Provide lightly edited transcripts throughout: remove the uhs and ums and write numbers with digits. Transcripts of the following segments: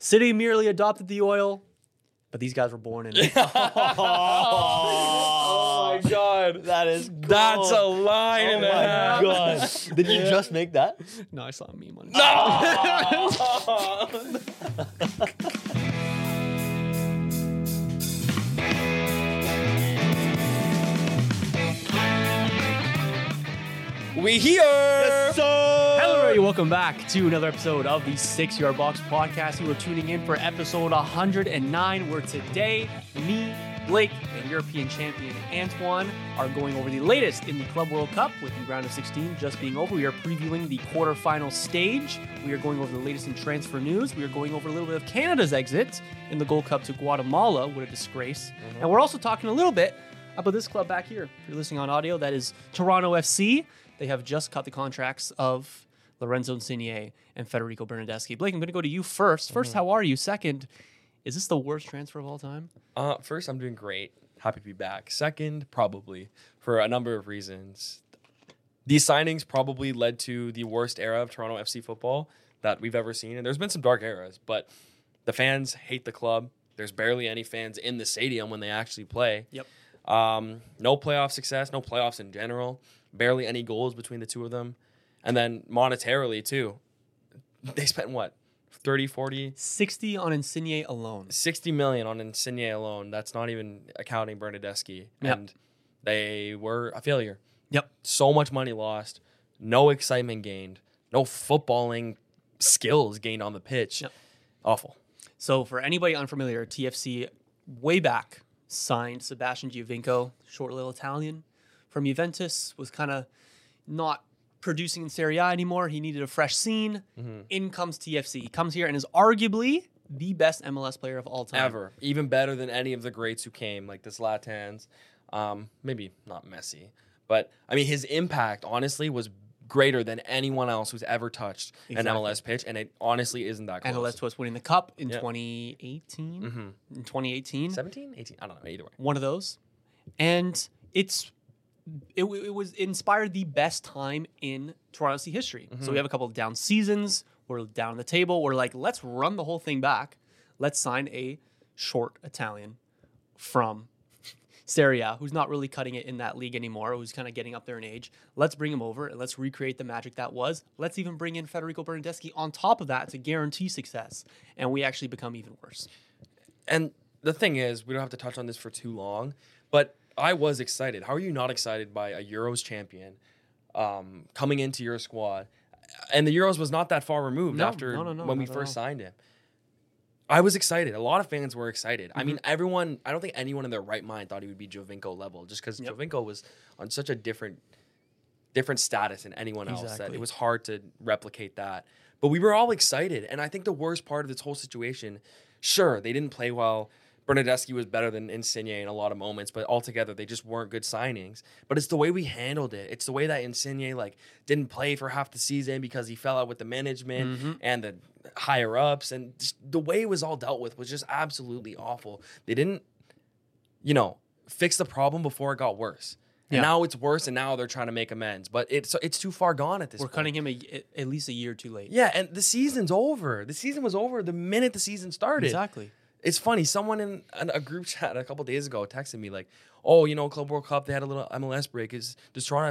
City merely adopted the oil, but these guys were born in it. Oh my god, That is cool. that's a line Oh and a my half. god. Did you just make that? No, I saw a meme on it. We here. Hello, everybody. Welcome back to another episode of the 6 Yard Box Podcast. You are tuning in for episode 109, where today, me, Blake, and European champion Antoine are going over the latest in the Club World Cup with the round of 16 just being over. We are previewing the quarterfinal stage. We are going over the latest in transfer news. We are going over a little bit of Canada's exit in the Gold Cup to Guatemala. What a disgrace. And we're also talking a little bit about this club back here. If you're listening on audio, that is Toronto FC. They have just cut the contracts of Lorenzo Insigne and Federico Bernardeschi. Blake, I'm going to go to you first. First, how are you? Second, is this the worst transfer of all time? First, I'm doing great. Happy to be back. Second, probably for a number of reasons. These signings probably led to the worst era of Toronto FC football that we've ever seen. And there's been some dark eras, but the fans hate the club. There's barely any fans in the stadium when they actually play. Yep. No playoff success, no playoffs in general. Barely any goals between the two of them. And then monetarily, too. They spent, what, 30, 40? 60 on Insigne alone. 60 million on Insigne alone. That's not even accounting Bernardeschi. Yep. And they were a failure. Yep. So much money lost. No excitement gained. No footballing skills gained on the pitch. Yep. Awful. So for anybody unfamiliar, TFC way back signed Sebastian Giovinco, short little Italian, from Juventus, was kind of not producing in Serie A anymore. He needed a fresh scene. In comes TFC. He comes here and is arguably the best MLS player of all time. Ever. Even better than any of the greats who came, like the Zlatans. Maybe not Messi. But, I mean, his impact, honestly, was greater than anyone else who's ever touched an MLS pitch. And it honestly isn't that close. And it led to us winning the Cup in Yep. 2018. In 2018. 17? 18? I don't know. Either way. One of those. And it was inspired the best time in Toronto FC history. So we have a couple of down seasons. We're down the table. We're like, let's run the whole thing back. Let's sign a short Italian from Serie A, who's not really cutting it in that league anymore, who's kind of getting up there in age. Let's bring him over and let's recreate the magic that was. Let's even bring in Federico Bernardeschi on top of that to guarantee success. And we actually become even worse. And the thing is, we don't have to touch on this for too long, but I was excited. How are you not excited by a Euros champion coming into your squad? And the Euros was not that far removed after when we first signed him. I was excited. A lot of fans were excited. I mean, I don't think anyone in their right mind thought he would be Giovinco level, just because Giovinco was on such a different status than anyone else that it was hard to replicate that. But we were all excited. And I think the worst part of this whole situation, sure, they didn't play well. Bernardeschi was better than Insigne in a lot of moments, but altogether they just weren't good signings. But it's the way we handled it. It's the way that Insigne didn't play for half the season because he fell out with the management and the higher ups, and just the way it was all dealt with was just absolutely awful. They didn't, fix the problem before it got worse. And now it's worse, and now they're trying to make amends. But it's too far gone at this point. We're cutting him at least a year too late. Yeah, and the season's over. The season was over the minute the season started. Exactly. It's funny. Someone in a group chat a couple days ago texted me like, "Oh, Club World Cup. They had a little MLS break. Does Toronto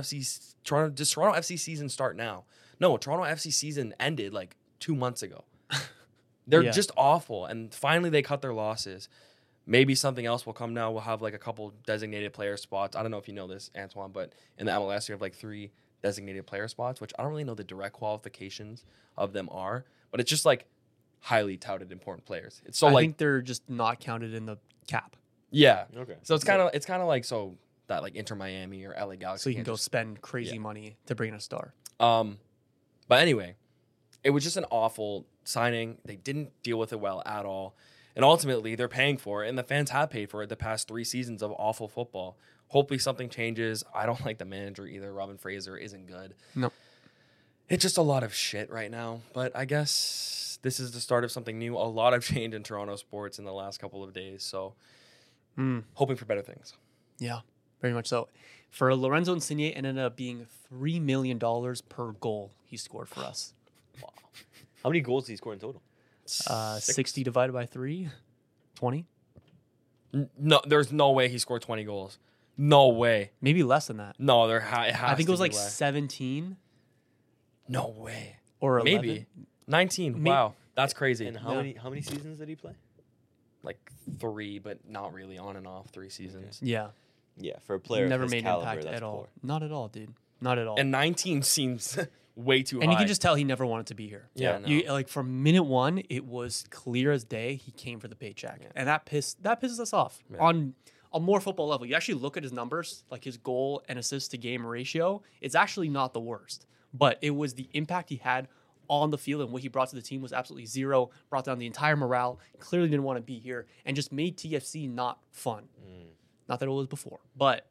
FC season start now?" No, Toronto FC season ended 2 months ago. They're just awful, and finally they cut their losses. Maybe something else will come now. We'll have a couple designated player spots. I don't know if you know this, Antoine, but in the MLS you have 3 designated player spots, which I don't really know the direct qualifications of them are, but it's just highly touted important players. It's so I think they're just not counted in the cap. Yeah. Okay. So it's kind of like so that Inter Miami or LA Galaxy. So you can go spend crazy money to bring in a star. But anyway, it was just an awful signing. They didn't deal with it well at all. And ultimately, they're paying for it, and the fans have paid for it the past 3 seasons of awful football. Hopefully something changes. I don't like the manager either. Robin Fraser isn't good. No. It's just a lot of shit right now. But I guess this is the start of something new. A lot of change in Toronto sports in the last couple of days. So hoping for better things. Yeah, very much so. For Lorenzo Insigne, it ended up being $3 million per goal he scored for us. How many goals did he score in total? 60 divided by 3, 20. No, there's no way he scored 20 goals. No way. Maybe less than that. No, I think it was like 17 No way. or 11. Maybe 19. May- Wow, that's crazy. And Yeah. how many seasons did he play? Like 3, but not really on and off 3 seasons. Yeah. Yeah, for a player Never of his made an caliber, impact that's at all. poor. Not at all, dude. Not at all. And 19 seems way too high. And you can just tell he never wanted to be here. Yeah, no. You, like from minute one, it was clear as day he came for the paycheck, Yeah. and that pisses us off Yeah. on a more football level. You actually look at his numbers, like his goal and assist to game ratio. It's actually not the worst, but it was the impact he had on the field and what he brought to the team was absolutely zero. Brought down the entire morale. Clearly didn't want to be here, and just made TFC not fun. Not that it was before, but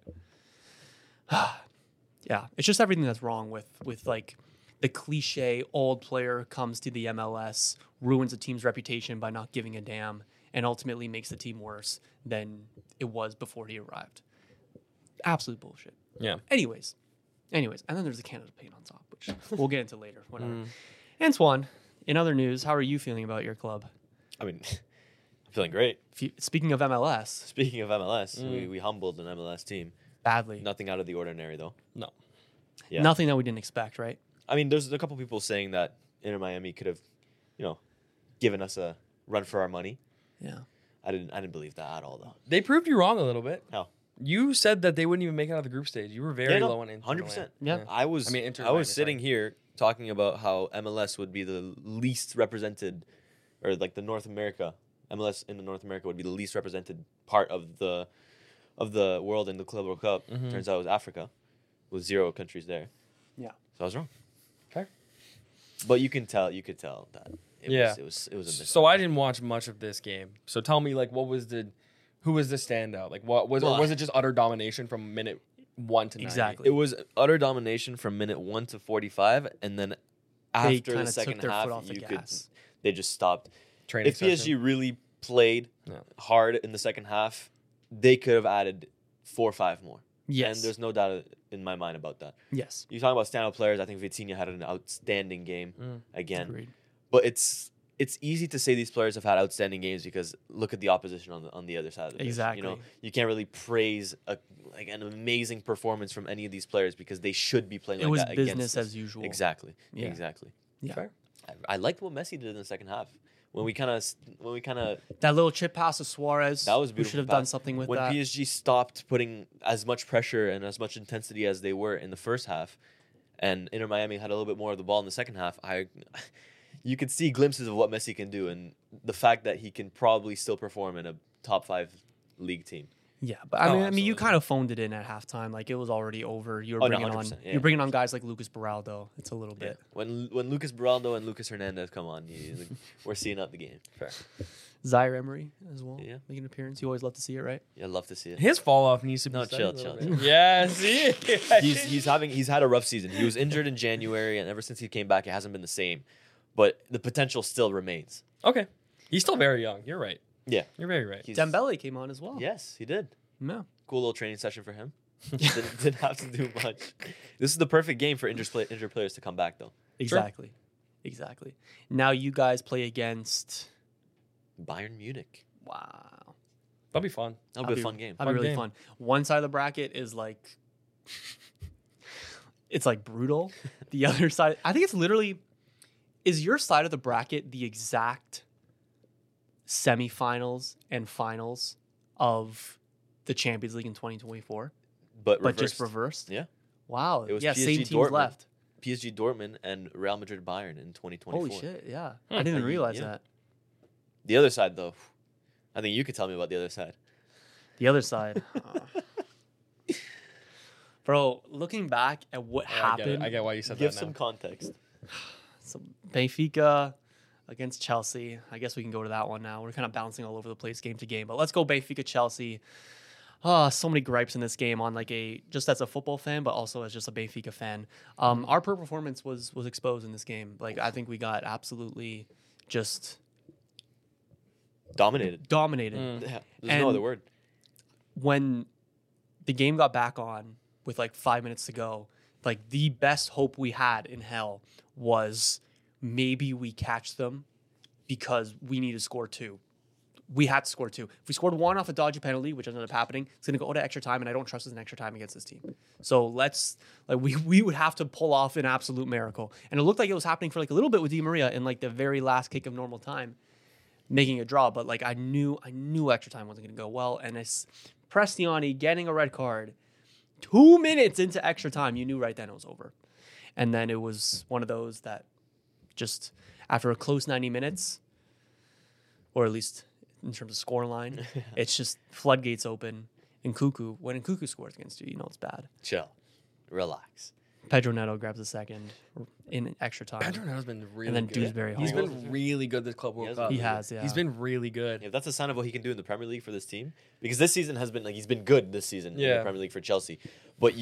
yeah, it's just everything that's wrong with like the cliche old player comes to the MLS, ruins a team's reputation by not giving a damn, and ultimately makes the team worse than it was before he arrived. Absolute bullshit. Yeah. Anyways, and then there's the Canada paint on top, which we'll get into later. Whatever. Antoine, in other news, how are you feeling about your club? I mean, I'm feeling great. Speaking of MLS, Speaking of MLS, we humbled an MLS team. badly. Nothing out of the ordinary, though. No. Yeah. Nothing that we didn't expect, right? I mean, there's a couple people saying that Inter Miami could have, given us a run for our money. Yeah. I didn't believe that at all, though. They proved you wrong a little bit. How? You said that they wouldn't even make it out of the group stage. You were very low on Inter 100%. Yeah. I was Inter I Miami, was sitting here talking about how MLS would be the least represented, or like the North America MLS in the North America would be the least represented part of the world in the Club World Cup. Turns out it was Africa, with 0 countries there. Yeah. So I was wrong. Fair. But you could tell that it was a mistake. So I didn't watch much of this game. So tell me, like, who was the standout? Like, what was Well, or was it just utter domination from minute 1 to 90? Exactly. It was utter domination from minute 1 to 45, and then They after kinda the second took their half, foot off the gas. they just stopped. Training If PSG session. really played Yeah. hard in the second half, they could have added 4 or 5 more. Yes. And there's no doubt in my mind about that. Yes. You talk about standout players. I think Vitinha had an outstanding game again. Agreed. But it's easy to say these players have had outstanding games because look at the opposition on the other side of the pitch. Exactly. You can't really praise an amazing performance from any of these players because they should be playing It like was that business against us. as usual. Exactly. Yeah. Exactly. Yeah. Fair. I liked what Messi did in the second half. When we kind of That little chip pass to Suarez. that was We beautiful. should have pass. done something with when that. PSG stopped putting as much pressure and as much intensity as they were in the first half, and Inter Miami had a little bit more of the ball in the second half. You could see glimpses of what Messi can do, and the fact that he can probably still perform in a top 5 league team. Yeah, but I mean, you absolutely. kind of phoned it in at halftime. Like it was already over. You were Oh, no, bringing 100%, on, yeah. you're bringing on guys like Lucas Beraldo. It's a little bit. When Lucas Beraldo and Lucas Hernandez come on, we're seeing out the game. Fair. Zaire Emery as well. Yeah. Making an appearance. You always love to see it, right? Yeah, I'd love to see it. His fall off needs to be No, studied chill, a chill, little bit. Yeah, see? He's had a rough season. He was injured in January, and ever since he came back, it hasn't been the same. But the potential still remains. Okay. He's still very young. You're right. Yeah. You're very right. He's- Dembele came on as well. Yes, he did. No. Cool little training session for him. didn't have to do much. This is the perfect game for injured players to come back, though. Exactly. Exactly. Now you guys play against. Bayern Munich. Wow. That'll be fun. That'll be a fun game. That'd be Fun really game. fun. One side of the bracket is like. It's like brutal. The other side, I think it's literally. Is your side of the bracket the exact semifinals and finals of the Champions League in 2024, But just reversed? Yeah. Wow. It was yeah, PSG same teams Dortmund. left. PSG Dortmund and Real Madrid Bayern in 2024. Holy shit! Yeah, I didn't even realize Yeah. that. The other side, though, I think you could tell me about the other side. The other side, bro. Looking back at what happened, I get why you said Give that some now. context. so Benfica against Chelsea. I guess we can go to that one now. We're kind of bouncing all over the place game to game, but let's go Benfica Chelsea. So many gripes in this game on like just as a football fan, but also as just a Benfica fan. Our poor performance was exposed in this game. Like I think we got absolutely just Dominated. dominated. Yeah, there's And- no other word. When the game got back on with like 5 minutes to go, like the best hope we had in hell was maybe we catch them because we need to score 2. We had to score 2. If we scored 1 off a dodgy penalty, which ended up happening, it's going to go to extra time, and I don't trust us in extra time against this team. So we would have to pull off an absolute miracle. And it looked like it was happening for like a little bit with Di Maria in like the very last kick of normal time, making a draw. But like I knew extra time wasn't going to go well. And it's Prestiani getting a red card 2 minutes into extra time. You knew right then it was over. And then it was one of those that just after a close 90 minutes, or at least in terms of score line, it's just floodgates open. And when Nkuku scores against you, you know it's bad. Chill. Relax. Pedro Neto grabs a second in extra time. Pedro Neto's been really and then good. Dewsbury He's Hall. been really good this Club World He Cup. He has, yeah. He's been really good. If that's a sign of what he can do in the Premier League for this team, because this season has been like he's been good this season in Yeah. the Premier League for Chelsea, but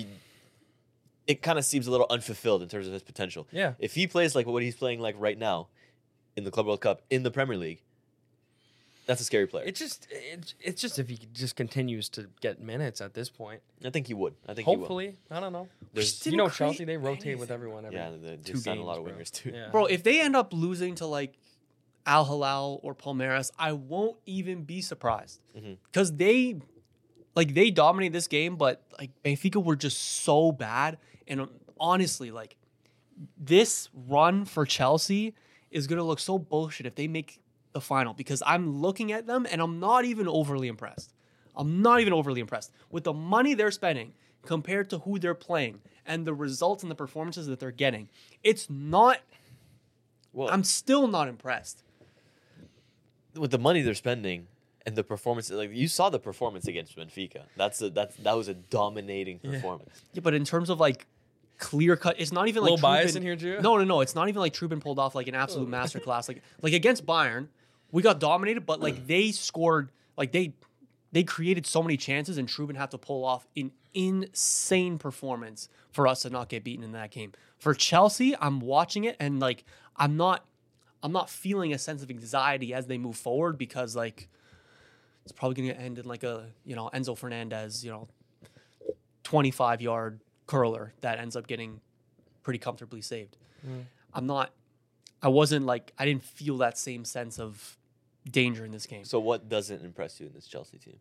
it kind of seems a little unfulfilled in terms of his potential. Yeah. If he plays like what he's playing like right now in the Club World Cup in the Premier League, that's a scary player. It's just if he just continues to get minutes at this point. I think he would. Hopefully, I don't know. There's- You know, Chelsea, they rotate with everyone every They 2 just sign a lot of games, bro. wingers too. Yeah. Bro, if they end up losing to like Al Hilal or Palmeiras, I won't even be surprised. Because they dominate this game, but like Benfica were just so bad. And honestly, like this run for Chelsea is gonna look so bullshit if they make the final, because I'm looking at them and I'm not even overly impressed. With the money they're spending compared to who they're playing and the results and the performances that they're getting. It's not. Well, I'm still not impressed. with the money they're spending and the performance, like you saw the performance against Benfica. That was a dominating performance. Yeah, but in terms of like clear cut, it's not even like Little bias Trubin- in here, Drew? No. It's not even like Trubin pulled off like an absolute masterclass. Like against Bayern, we got dominated, but like they scored, like they created so many chances, and Trubin had to pull off an insane performance for us to not get beaten in that game. For Chelsea, I'm watching it and like I'm not feeling a sense of anxiety as they move forward, because like it's probably going to end in like a, Enzo Fernandez, 25-yard curler that ends up getting pretty comfortably saved. I didn't feel that same sense of danger in this game. So what doesn't impress you in this Chelsea team?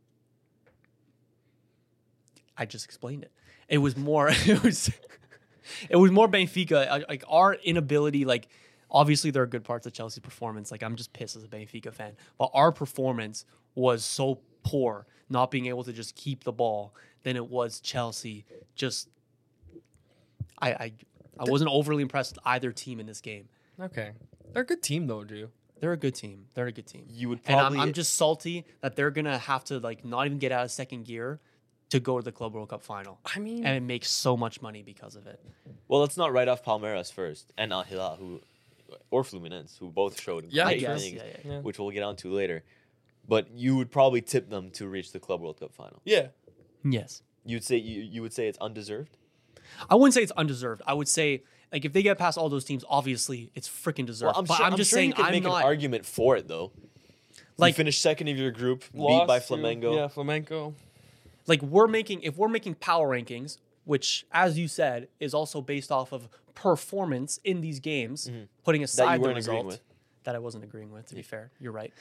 I just explained it. It was more it was more Benfica, like our inability, like obviously there are good parts of Chelsea's performance. Like I'm just pissed as a Benfica fan, but our performance was so poor, not being able to just keep the ball, than it was Chelsea. Just I wasn't overly impressed with either team in this game. Okay. They're a good team, though, Drew. They're a good team. You would And probably I'm just salty that they're gonna have to like not even get out of second gear to go to the Club World Cup final. I mean, And it makes so much money because of it. Well, let's not write off Palmeiras first and Al Hilal, or Fluminense, who both showed Yeah, great I guess, things, yeah. which we'll get onto later. But you would probably tip them to reach the Club World Cup final. yeah. Yes. You would say it's undeserved. I wouldn't say it's undeserved. I would say, like, if they get past all those teams, obviously it's freaking deserved. Well, But I'm just sure saying you can I'm make not an argument for it though. like You finished second of your group, beat Lost by to- Flamengo. Yeah, Flamenco. like if we're making power rankings, which, as you said, is also based off of performance in these games, putting aside the weren't agreeing result with. that I wasn't agreeing with. To be fair, you're right.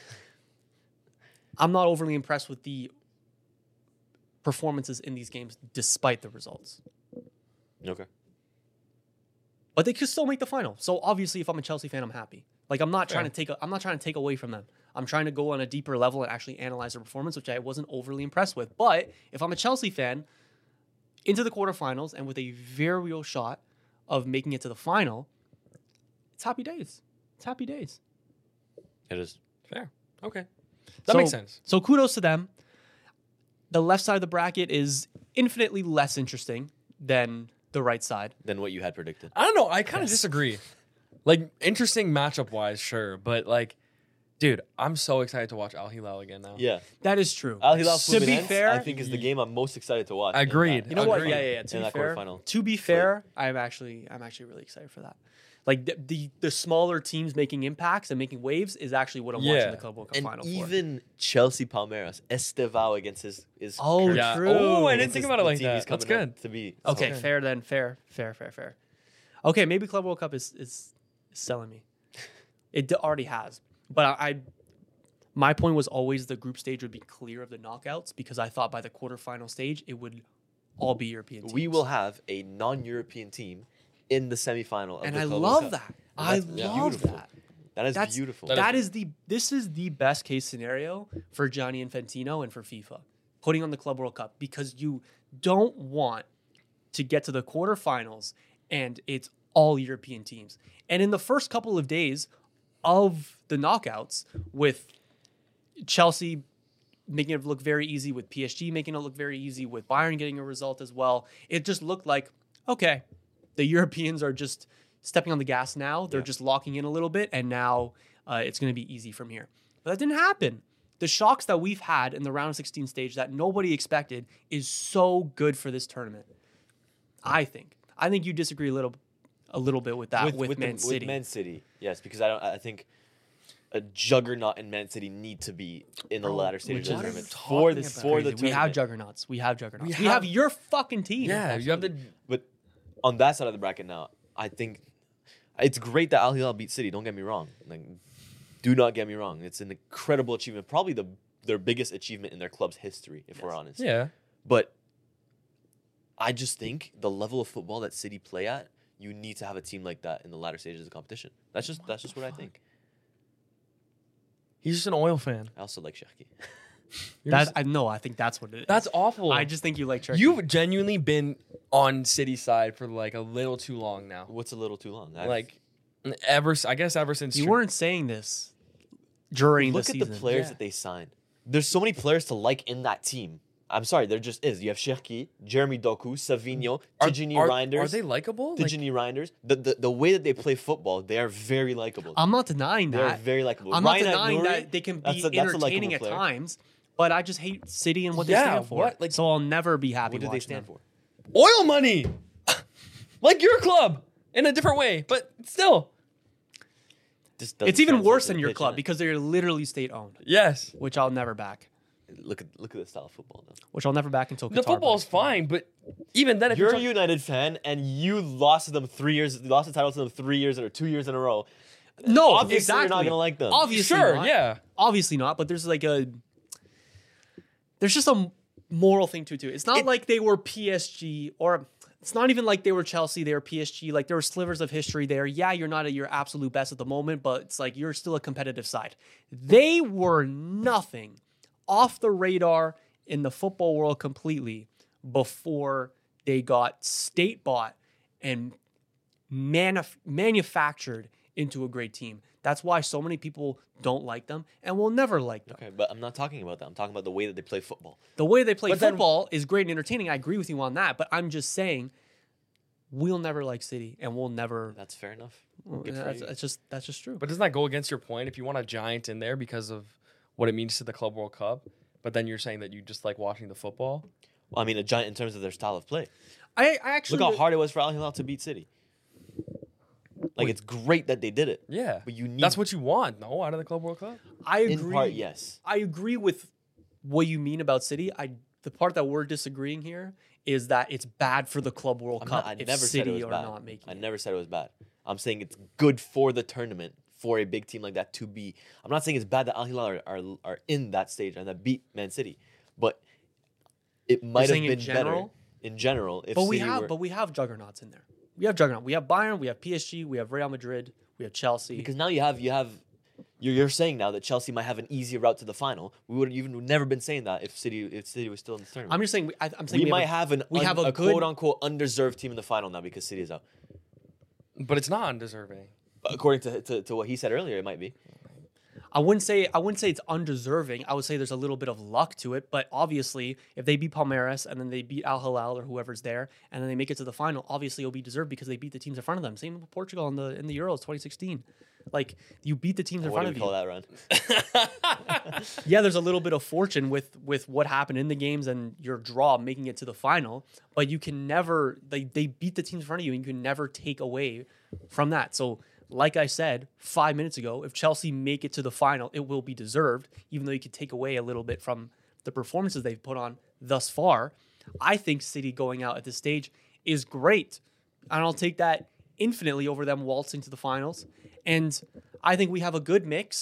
I'm not overly impressed with the performances in these games, despite the results. Okay. But they could still make the final. So obviously, if I'm a Chelsea fan, I'm happy. Like I'm not trying to take away from them. I'm trying to go on a deeper level and actually analyze their performance, which I wasn't overly impressed with. But if I'm a Chelsea fan, into the quarterfinals and with a very real shot of making it to the final, it's happy days. It's happy days. It is. Fair. Okay. That makes sense. So kudos to them. The left side of the bracket is infinitely less interesting than the right side. Than what you had predicted. I don't know. I kind of Yes. disagree. Like, interesting matchup wise, sure. But, like, dude, I'm so excited to watch Al Hilal again now. Yeah. That is true. Al Hilal To be Fluminense, fair, I think is the game I'm most excited to watch. in Agreed. that- You know what? Agreed. Yeah. in To be that fair, quarterfinal. I'm actually really excited for that. Like the smaller teams making impacts and making waves is actually what I'm watching Yeah. the Club World Cup And final for. even Chelsea Palmeiras, Estevao against his Oh, current- Yeah. true. Oh, I didn't against think his- about it the like team that. he's That's coming up good. to be. Okay, Okay. fair then. Fair. Okay, maybe Club World Cup is selling me. It already has. But my point was always the group stage would be clear of the knockouts because I thought by the quarterfinal stage it would all be European teams. We will have a non-European team in the semifinal of and the I Club World love Cup. that. And I that's love beautiful. that. That's beautiful. This is the best case scenario for Gianni Infantino and for FIFA putting on the Club World Cup because you don't want to get to the quarterfinals and it's all European teams. And in the first couple of days of the knockouts, with Chelsea making it look very easy, with PSG making it look very easy, with Bayern getting a result as well, it just looked like, okay, the Europeans are just stepping on the gas now. They're just locking in a little bit, and now it's going to be easy from here. But that didn't happen. The shocks that we've had in the round of 16 stage that nobody expected is so good for this tournament. I think you disagree a little bit with that with Man City. With Man City, yes, because I think a juggernaut in Man City need to be in the latter stages of the tournament for the tournament. We have juggernauts. We have your fucking team. Yeah, you have the. But on that side of the bracket now, I think it's great that Al Hilal beat City. Don't get me wrong. Like, do not get me wrong. It's an incredible achievement. Probably their biggest achievement in their club's history, if we're honest. Yeah. But I just think the level of football that City play at, you need to have a team like that in the latter stages of the competition. That's just what I think. He's just an oil fan. I also like Cherki. I think that's what it is. That's awful. I just think you like Turkey. You've genuinely been on City side for like a little too long now. What's a little too long? Like I guess ever since You weren't saying this during the season. Look at the players that they signed. There's so many players to like in that team. I'm sorry, there just is. You have Cherki, Jeremy Doku, Savinho, Tijani Reinders. Are they likable? Tijani Reinders. The way that they play football, they are very likable. I'm not denying They're that. very likable. I'm not Ryan denying Nouri, that they can be that's a entertaining likable at player. times, but I just hate City and what they Yeah, stand for. what? Like- so I'll never be happy What do they watching stand them. for? Oil money, like your club in a different way, but still. This doesn't It's even translate worse to than the your pitch, club innit? because they're literally state-owned, Yes, which I'll never back. Look at the style of football now. Which I'll never back until Qatar. the football's buys. fine, but even then, if You're a talking- United fan and you lost to them 3 years. You lost the title to them 3 years or 2 years in a row. No, Obviously, exactly. you're not gonna like them. Obviously, sure, not. yeah. Obviously not. But there's just a moral thing to it too. It's not like they were PSG or it's not even like they were Chelsea. They were PSG. Like there were slivers of history there. Yeah, you're not at your absolute best at the moment, but it's like you're still a competitive side. They were nothing off the radar in the football world completely before they got state bought and manufactured into a great team. That's why so many people don't like them and will never like them. Okay, but I'm not talking about that. I'm talking about the way that they play football. The way they play But then- football is great and entertaining. I agree with you on that, but I'm just saying we'll never like City and we'll never. That's fair enough. Good for you. That's just true. But doesn't that go against your point? If you want a giant in there because of what it means to the Club World Cup, but then you're saying that you just like watching the football. Well, I mean, a giant in terms of their style of play. I actually Look how hard it was for Al Hilal to beat City. Like, it's great that they did it. Yeah, But you need- that's what you want, no, out of the Club World Cup. I agree. In part, yes. I agree with what you mean about City. The part that we're disagreeing here is that it's bad for the Club World Cup I if never said City it was are bad. not making I it. never said it was bad. I'm saying it's good for the tournament for a big team like that to be. I'm not saying it's bad that Al Hilal are in that stage and that beat Man City, but it might have saying been in general? better in general if But City we have juggernauts in there. We have juggernaut. We have Bayern. We have PSG. We have Real Madrid. We have Chelsea. because now you're saying now that Chelsea might have an easier route to the final. We would never been saying that if City was still in the tournament. I'm just saying. I'm saying we might have a good quote unquote undeserved team in the final now because City is out. But it's not undeserving. According to what he said earlier, it might be. I wouldn't say it's undeserving. I would say there's a little bit of luck to it. But obviously, if they beat Palmeiras and then they beat Al Hilal or whoever's there, and then they make it to the final, obviously it'll be deserved because they beat the teams in front of them. Same with Portugal in the Euros 2016. Like you beat the teams in What front do of we you. call that run? Yeah, there's a little bit of fortune with what happened in the games and your draw making it to the final, but you can never they beat the teams in front of you and you can never take away from that. So like I said 5 minutes ago, if Chelsea make it to the final, it will be deserved, even though you could take away a little bit from the performances they've put on thus far. I think City going out at this stage is great, and I'll take that infinitely over them waltzing to the finals. And I think we have a good mix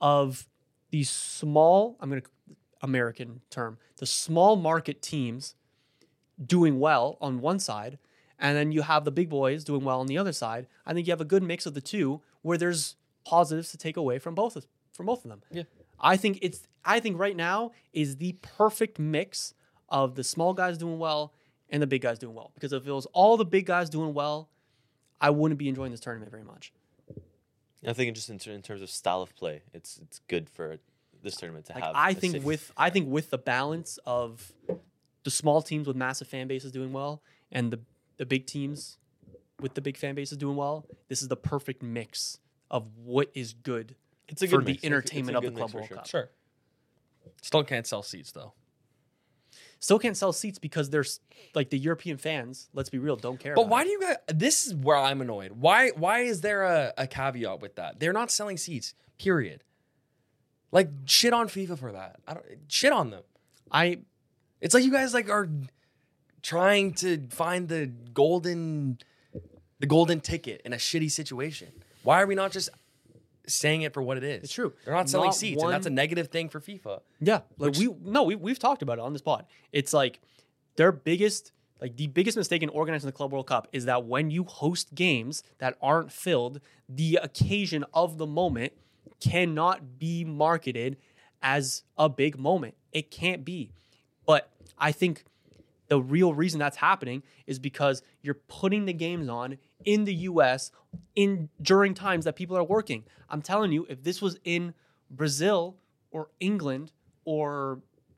of these small, American term, the small market teams doing well on one side, and then you have the big boys doing well on the other side. I think you have a good mix of the two where there's positives to take away from both of them. Yeah. I think right now is the perfect mix of the small guys doing well and the big guys doing well. Because if it was all the big guys doing well, I wouldn't be enjoying this tournament very much. I think just in terms of style of play, it's good for this tournament to Like, have. I think with the balance of the small teams with massive fan bases doing well and the big teams with the big fan bases doing well, this is the perfect mix of what is good it's a for good the mix. entertainment It's a of the good mix Club for World sure. Cup. Sure. Still can't sell seats though. Still can't sell seats because there's like the European fans, let's be real, don't care But about why it. do you guys? This is where I'm annoyed. Why is there a caveat with that? They're not selling seats. Period. Like shit on FIFA for that. I don't shit on them. It's like you guys like are trying to find the golden ticket in a shitty situation. Why are we not just saying it for what it is? It's true. They're not selling Not seats, one- and that's a negative thing for FIFA. Yeah, like we've talked about it on this pod. It's like the biggest mistake in organizing the Club World Cup is that when you host games that aren't filled, the occasion of the moment cannot be marketed as a big moment. It can't be. But I think the real reason that's happening is because you're putting the games on in the US during times that people are working. I'm telling you, if this was in Brazil or England or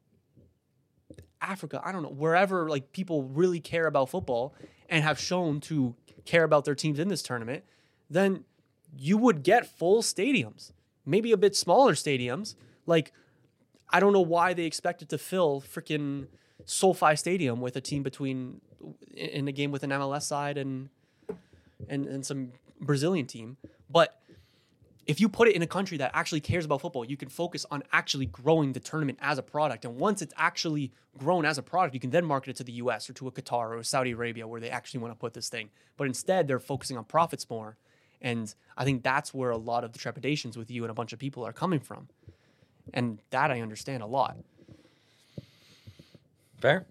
Africa, I don't know, wherever like people really care about football and have shown to care about their teams in this tournament, then you would get full stadiums, maybe a bit smaller stadiums. Like, I don't know why they expected to fill freaking SoFi Stadium with a team in a game with an MLS side and some Brazilian team. But if you put it in a country that actually cares about football, you can focus on actually growing the tournament as a product. And once it's actually grown as a product, you can then market it to the US or to a Qatar or a Saudi Arabia where they actually want to put this thing. But instead, they're focusing on profits more. And I think that's where a lot of the trepidations with you and a bunch of people are coming from. And that I understand a lot. Fair.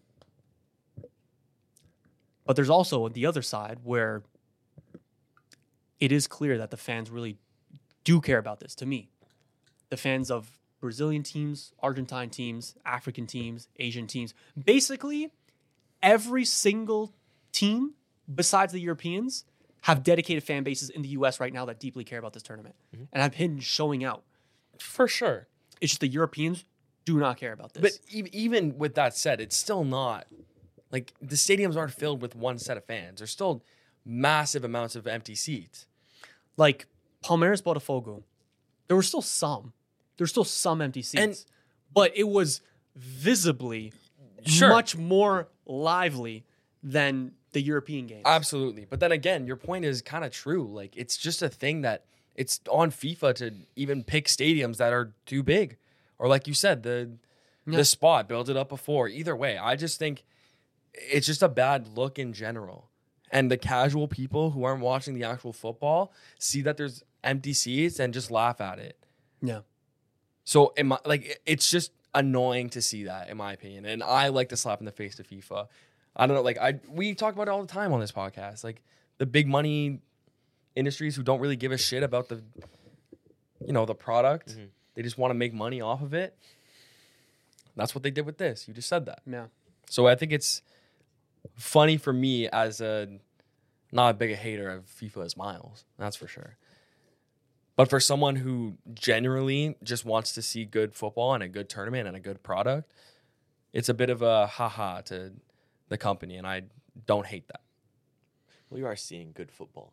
But there's also the other side where it is clear that the fans really do care about this, to me. The fans of Brazilian teams, Argentine teams, African teams, Asian teams. Basically, every single team besides the Europeans have dedicated fan bases in the US right now that deeply care about this tournament. And have been showing out. For sure. It's just the Europeans do not care about this. But even with that said, it's still not like the stadiums aren't filled with one set of fans. There's still massive amounts of empty seats. Like Palmeiras Botafogo, there were still some. There's still some empty seats. But it was visibly much more lively than the European games. Absolutely. But then again, your point is kind of true. Like it's just a thing that it's on FIFA to even pick stadiums that are too big. Or like you said, the spot, build it up before. Either way, I just think it's just a bad look in general. And the casual people who aren't watching the actual football see that there's empty seats and just laugh at it. Yeah. So it's just annoying to see that, in my opinion. And I like to slap in the face to FIFA. I don't know, we talk about it all the time on this podcast. Like the big money industries who don't really give a shit about the product. Mm-hmm. They just want to make money off of it. That's what they did with this. You just said that. Yeah. So I think it's funny for me as not as big a hater of FIFA as Miles. That's for sure. But for someone who generally just wants to see good football and a good tournament and a good product, it's a bit of a ha-ha to the company, and I don't hate that. Well, you are seeing good football.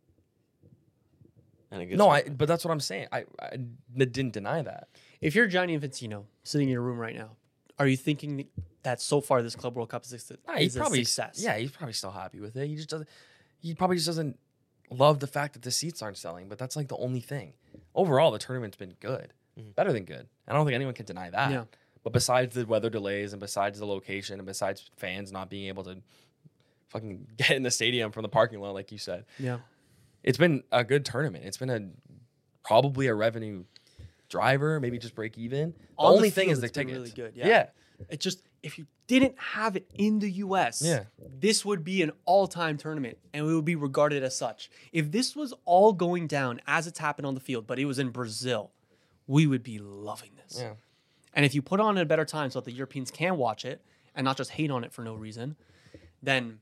And a good tournament. But that's what I'm saying. I didn't deny that. If you're Gianni Infantino sitting in your room right now, are you thinking that so far this Club World Cup is a success? Yeah, he's probably still happy with it. He probably just doesn't love the fact that the seats aren't selling, but that's like the only thing. Overall, the tournament's been good. Mm-hmm. Better than good. I don't think anyone can deny that. Yeah. But besides the weather delays and besides the location and besides fans not being able to fucking get in the stadium from the parking lot, like you said. Yeah. It's been a good tournament. It's been probably a revenue driver, maybe just break even. The On the only thing field, is the it's been tickets. really good, Yeah. yeah. It just, if you didn't have it in the US, Yeah. this would be an all-time tournament and it would be regarded as such. If this was all going down as it's happened on the field, but it was in Brazil, we would be loving this. Yeah. And if you put on at a better time so that the Europeans can watch it and not just hate on it for no reason, then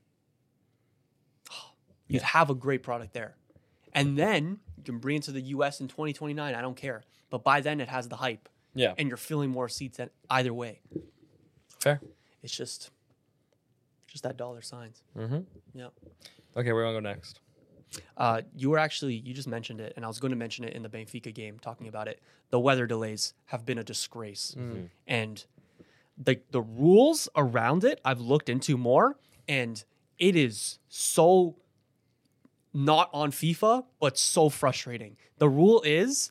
you'd have a great product there. And then you can bring it to the US in 2029. I don't care. But by then it has the hype. Yeah. And you're filling more seats either way. Fair. It's just that dollar signs. Mm-hmm. Yeah. Okay, where do I go next? You just mentioned it, and I was going to mention it in the Benfica game, talking about it. The weather delays have been a disgrace. And the rules around it, I've looked into more, and it is so not on FIFA, but so frustrating. The rule is,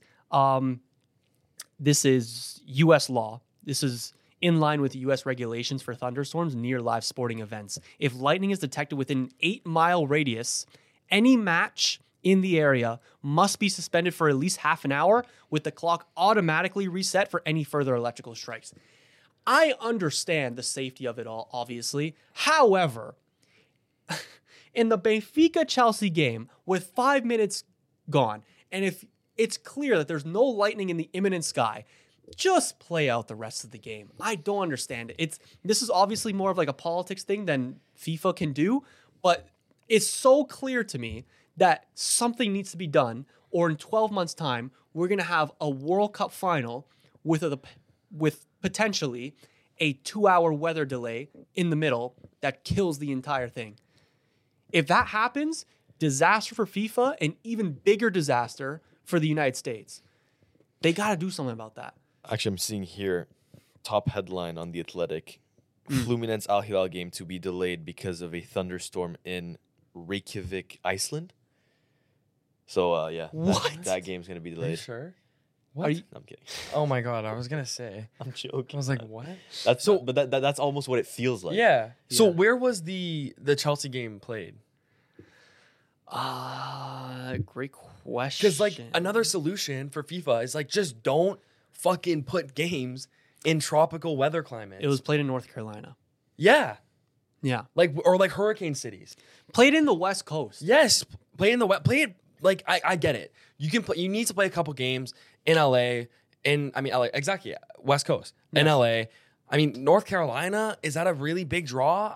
this is U.S. law. This is in line with U.S. regulations for thunderstorms near live sporting events. If lightning is detected within an 8-mile radius, any match in the area must be suspended for at least half an hour, with the clock automatically reset for any further electrical strikes. I understand the safety of it all, obviously. However, in the Benfica-Chelsea game, with 5 minutes gone, and if it's clear that there's no lightning in the imminent sky, just play out the rest of the game. I don't understand it. This is obviously more of like a politics thing than FIFA can do, but it's so clear to me that something needs to be done, or in 12 months' time, we're going to have a World Cup final with potentially a 2-hour weather delay in the middle that kills the entire thing. If that happens, disaster for FIFA, and even bigger disaster for the United States. They got to do something about that. Actually, I'm seeing here, top headline on The Athletic, Fluminense Al Hilal game to be delayed because of a thunderstorm in Reykjavik, Iceland. So, yeah. What? That game's going to be Are you delayed. sure? Are you- I'm kidding. Oh my god, I was gonna say. I'm joking. I was like, what? That's but that's almost what it feels like. Yeah. So Yeah. where was the Chelsea game played? Great question. Because like another solution for FIFA is like just don't fucking put games in tropical weather climates. It was played in North Carolina. yeah, Yeah. like or like hurricane cities. Played in the West Coast. Yes, play in the wet. Play it like I get it. You can play. You need to play a couple games in LA. LA exactly. West Coast in LA. I mean North Carolina, is that a really big draw?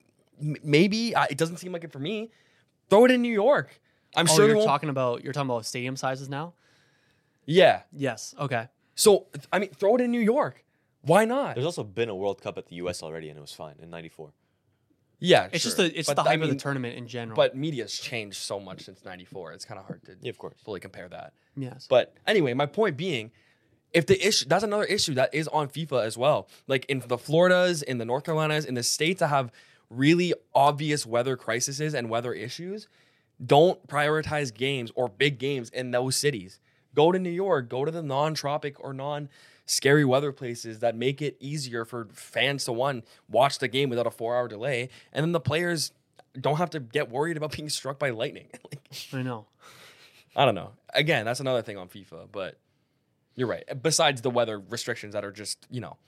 Maybe it doesn't seem like it for me. Throw it in New York. I'm sure you're they won't. talking about stadium sizes now? Yeah. Yes. Okay. So I mean, throw it in New York. Why not? There's also been a World Cup at the US already, and it was fine in '94. Yeah, It's sure. just But the hype of mean, the tournament in general. But media's changed so much since '94. It's kind of hard to Yeah, of course. fully compare that. yes. But anyway, my point being, if the issue, that's another issue that is on FIFA as well. Like in the Floridas, in the North Carolinas, in the states that have really obvious weather crises and weather issues, don't prioritize games or big games in those cities. Go to New York, go to the non-tropic or non-scary weather places that make it easier for fans to watch the game without a 4-hour delay. And then the players don't have to get worried about being struck by lightning. I know. I don't know. Again, that's another thing on FIFA, but you're right. Besides the weather restrictions that are just,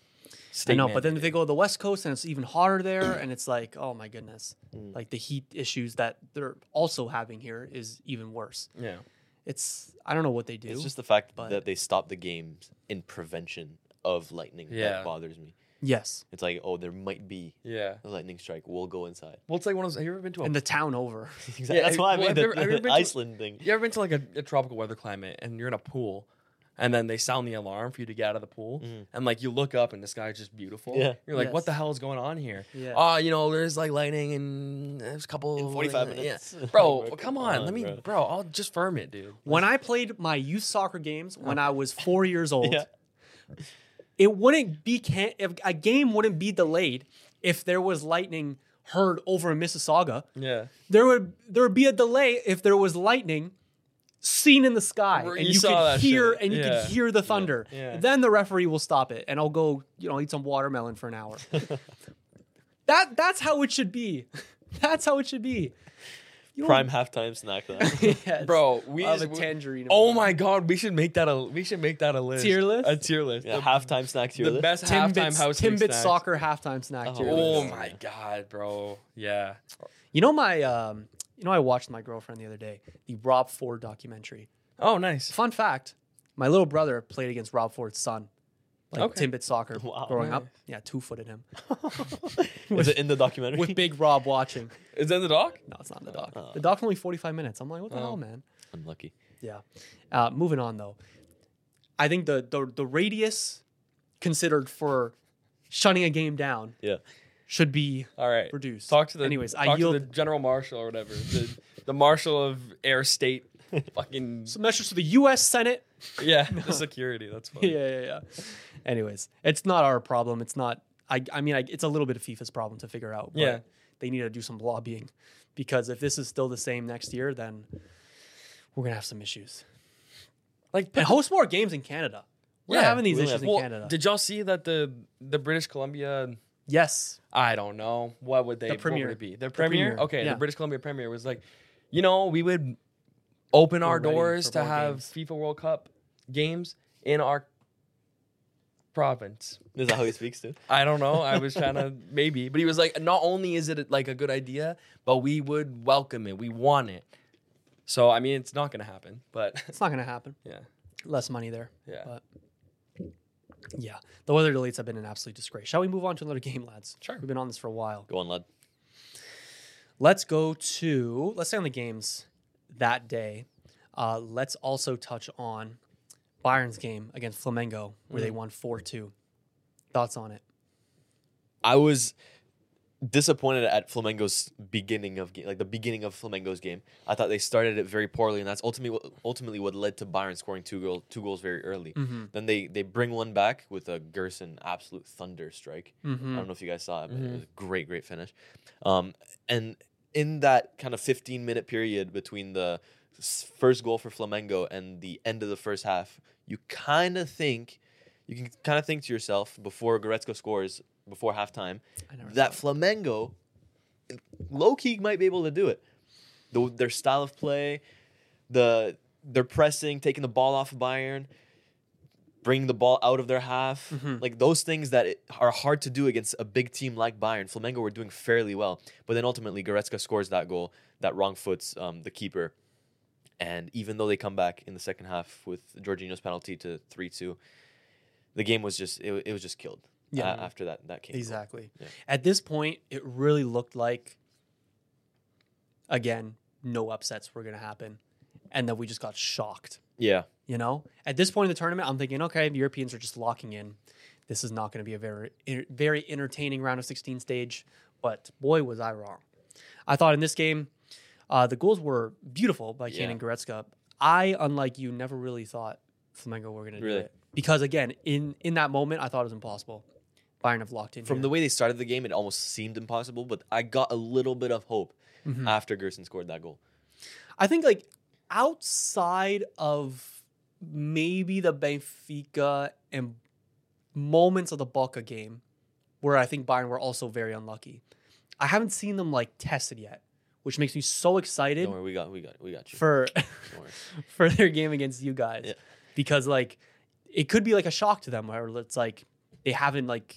I know, but then if they go to the West Coast and it's even hotter there, and it's like, oh my goodness, like the heat issues that they're also having here is even worse. Yeah. I don't know what they do. It's just the fact but- that they stopped the games in prevention of lightning Yeah. that bothers me. yes, It's like, oh, there might be Yeah. a lightning strike. We'll go inside. Well, it's like one of those. Have you ever been to a and the town over. Exactly. Yeah, That's why I well, made have you ever the been to- Iceland thing. You ever been to like a tropical weather climate and you're in a pool and then they sound the alarm for you to get out of the pool and like you look up and the sky is just beautiful. Yeah. You're like, Yes. what the hell is going on here? Yeah. There's like lightning and there's a couple In 45 minutes. Yeah. Bro, Like, come come on. on, Let me, bro. I'll just firm it, dude. When I played my youth soccer games when I was 4 years old, Yeah. it wouldn't be if a game wouldn't be delayed if there was lightning heard over in Mississauga. Yeah. There would be a delay if there was lightning seen in the sky Where and you you saw that could hear shit. and you Yeah. could hear the thunder. Yeah. Then the referee will stop it and I'll go, eat some watermelon for an hour. That's how it should be. That's how it should be. You Prime halftime snack. Yes. Bro, we I'll have a tangerine. Oh my god, we should make that a list. Tier list? A tier list. Yeah, halftime snack tier the list. best halftime house Timbits snacks. soccer halftime snack. Oh, tier Oh list. my god, bro. Yeah. You know I watched my girlfriend the other day the Rob Ford documentary. Oh, nice. Fun fact: my little brother played against Rob Ford's son, like Okay. Timbit soccer Wow. growing up. Nice. Yeah, 2-footed him Is it in the documentary? with Big Rob watching. Is that the doc? No, it's not in the doc. Oh. The doc's only 45 minutes. I'm like, what the Oh. hell, man? Unlucky. Yeah. Moving on though, I think the radius considered for shutting a game down Yeah. should be All right. reduced. Talk to the Anyways, I talk to yield the general marshal or whatever. The marshal of air state fucking some message to the U.S. Senate. yeah, the security. That's fine. Yeah. Anyways, it's not our problem. It's not. I mean, it's a little bit of FIFA's problem to figure out. But Yeah. they need to do some lobbying, because if this is still the same next year, then we're gonna have some issues. Like And host more games in Canada. We're Yeah, having these we issues have- in well, Canada. did y'all see that the British Columbia? Yes. I don't know. What would they? The what Premier. would it be? The Premier, Premier. Okay, yeah. the British Columbia Premier was like, we would open our We're ready doors for to more have games. FIFA World Cup games in our province. Is that how he speaks too? I don't know. I was trying to maybe, but he was like, not only is it like a good idea, but we would welcome it. We want it. So I mean, it's not gonna happen, but It's not gonna happen. yeah, Less money there. yeah. But yeah, the weather delays have been an absolute disgrace. Shall we move on to another game, lads? Sure. We've been on this for a while. Go on, lad. Let's stay on the games that day. Let's also touch on Bayern's game against Flamengo, where they won 4-2. Thoughts on it? I was disappointed at Flamengo's beginning of the beginning of Flamengo's game. I thought they started it very poorly, and that's ultimately what led to Bayern scoring two goals very early. Then they bring one back with a Gerson absolute thunder strike. I don't know if you guys saw it, but it was a great finish. And in that kind of 15-minute period between the first goal for Flamengo and the end of the first half, you can kind of think to yourself before Goretzka scores before halftime that Flamengo low key might be able to do it. Their style of play, their pressing, taking the ball off of Bayern, bringing the ball out of their half, like those things that are hard to do against a big team like Bayern. Flamengo were doing fairly well, but then ultimately Goretzka scores that goal that wrong foots the keeper. And even though they come back in the second half with Jorginho's penalty to 3-2, the game was just it was just killed. After that came. Exactly. Yeah. At this point, it really looked like, again, no upsets were going to happen, and then we just got shocked. Yeah. You know, at this point in the tournament, I'm thinking, okay, the Europeans are just locking in. This is not going to be a very entertaining round of 16 stage. But boy, was I wrong. I thought in this game, the goals were beautiful by Kane and Goretzka. I, unlike you, never really thought Flamengo were going to do it. Because again, in that moment, I thought it was impossible. Bayern have locked in. From here. the way they started the game, it almost seemed impossible, but I got a little bit of hope after Gerson scored that goal. I think like outside of maybe the Benfica and moments of the Boca game, where I think Bayern were also very unlucky, I haven't seen them like tested yet, which makes me so excited Don't worry, we got you. for Don't worry. for their game against you guys. Yeah. Because like it could be like a shock to them where it's like they haven't like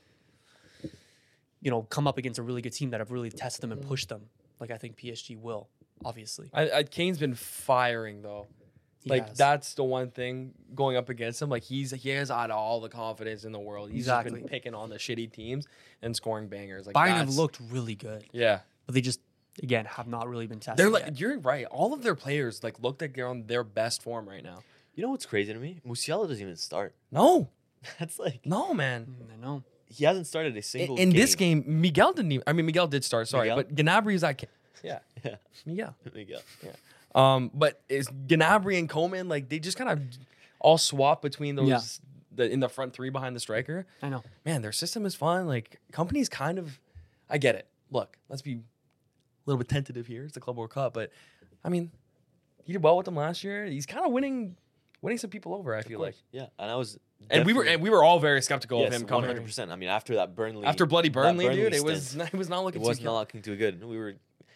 come up against a really good team that have really tested them and pushed them. Like I think PSG will, obviously. Kane's been firing though. He Like has. that's the one thing going up against him. Like he has had all the confidence in the world. He's just Exactly. been picking on the shitty teams and scoring bangers. Like Bayern have that's- looked really good, Yeah, but they just again have not really been tested. they're like yet. you're right. All of their players like look like they're on their best form right now. You know what's crazy to me? Musiala doesn't even start. No, That's like no, man. I know. he hasn't started a single In this game, Miguel didn't even. I mean, Miguel did start. Sorry, Miguel? but Gnabry is that. Yeah, Yeah. Miguel. Miguel. But is Gnabry and Coman like they just kind of all swap between those in the front three behind the striker? I know. Man, their system is fun. Like company's kind of, I get it. Look, let's be a little bit tentative here. It's the Club World Cup, but I mean, he did well with them last year. He's kind of winning some people over. I feel like, Yeah, and I was and we were all very skeptical of him coming 100%. I mean, after that Burnley, after bloody Burnley, that dude. It stint, was not looking. it was too not looking too good. We were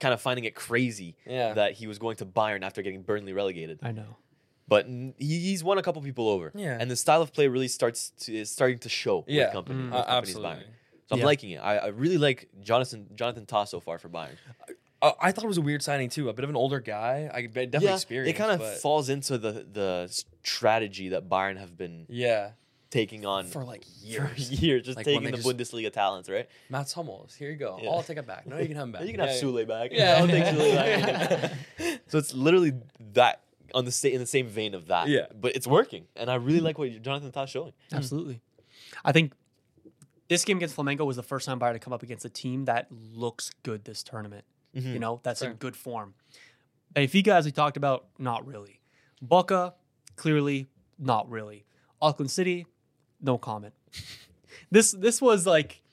kind of finding it crazy Yeah. that he was going to Bayern after getting Burnley relegated. I know. But he's won a couple people over. Yeah. And the style of play really is starting to show Yeah. with company. Mm. with company's Absolutely. Bayern. So I'm Yeah. liking it. I really like Jonathan Tah so far for Bayern. I thought it was a weird signing too. A bit of an older guy. I definitely experienced. it kind of but falls into the strategy that Bayern have been yeah, taking on for like for years. years, just Like when taking they the just- Bundesliga talents, right? Mats Hummels, here you go. Yeah. I'll take it back. No, you can have him back. You can have Sule back. Yeah. I'll take Sule back. So it's literally that in the same vein of that. Yeah. But it's working, and I really like what Jonathan Tah's showing. Absolutely. I think this game against Flamengo was the first time Bayern to come up against a team that looks good this tournament. You know, that's Fair. in good form. Benfica, as we talked about, not really. Boca, clearly, not really. Auckland City, no comment. This was like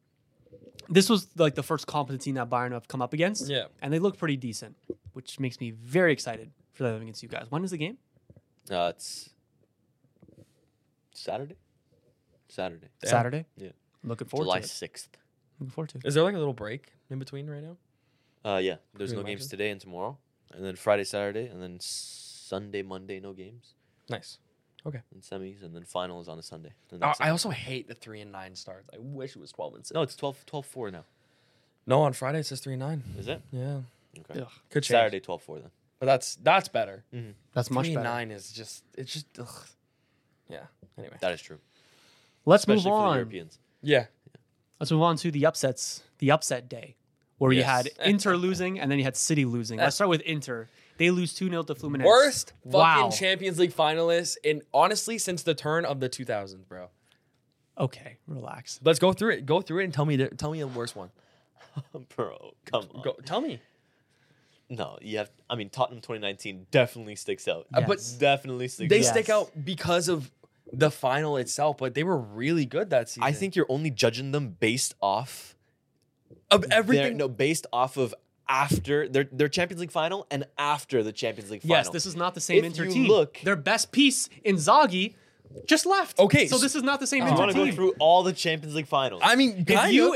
the first competent team that Bayern have come up against. Yeah. And they look pretty decent, which makes me very excited for them against you guys. When is the game? It's Saturday. Damn. Saturday? Yeah. I'm looking forward July to it. 6th. Looking forward to it. Is there like a little break in between right now? Yeah. There's Can no you games imagine? today and tomorrow, and then Friday, Saturday, and then Sunday, Monday, no games, Nice. and semis, and then finals on a Sunday. And I that's it. also hate the 3 and 9 starts. I wish it was 12 and 6. No, it's 12-4 now. No, on Friday it says 3 and 9. Is it? Yeah, Okay. Ugh, could change. Saturday 12-4 then. But that's better. that's much 3 and better. 9 is just ugh. Yeah. Anyway. That is true. Let's Especially move for the on. Europeans. Yeah. Let's move on to the upsets, the upset day, where you Yes. had Inter losing and then you had City losing. Let's start with Inter. They lose 2-0 to Fluminense. Worst fucking Wow. Champions League finalists in honestly since the turn of the 2000s, bro. Okay, relax. Let's go through it. Go through it and tell me the worst one. Bro, come on. Go, tell me. No, you have. I mean, Tottenham 2019 definitely sticks out. Yes. But Definitely sticks they out. stick out because of the final itself, but they were really good that season. I think you're only judging them based off of everything. based off of after their Champions League final and after the Champions League final. Yes, this is not the same If Inter you team. look- Their best piece, Inzaghi, just left. Okay, so so- this is not the same You Inter want to go team. through all the Champions League finals? I mean,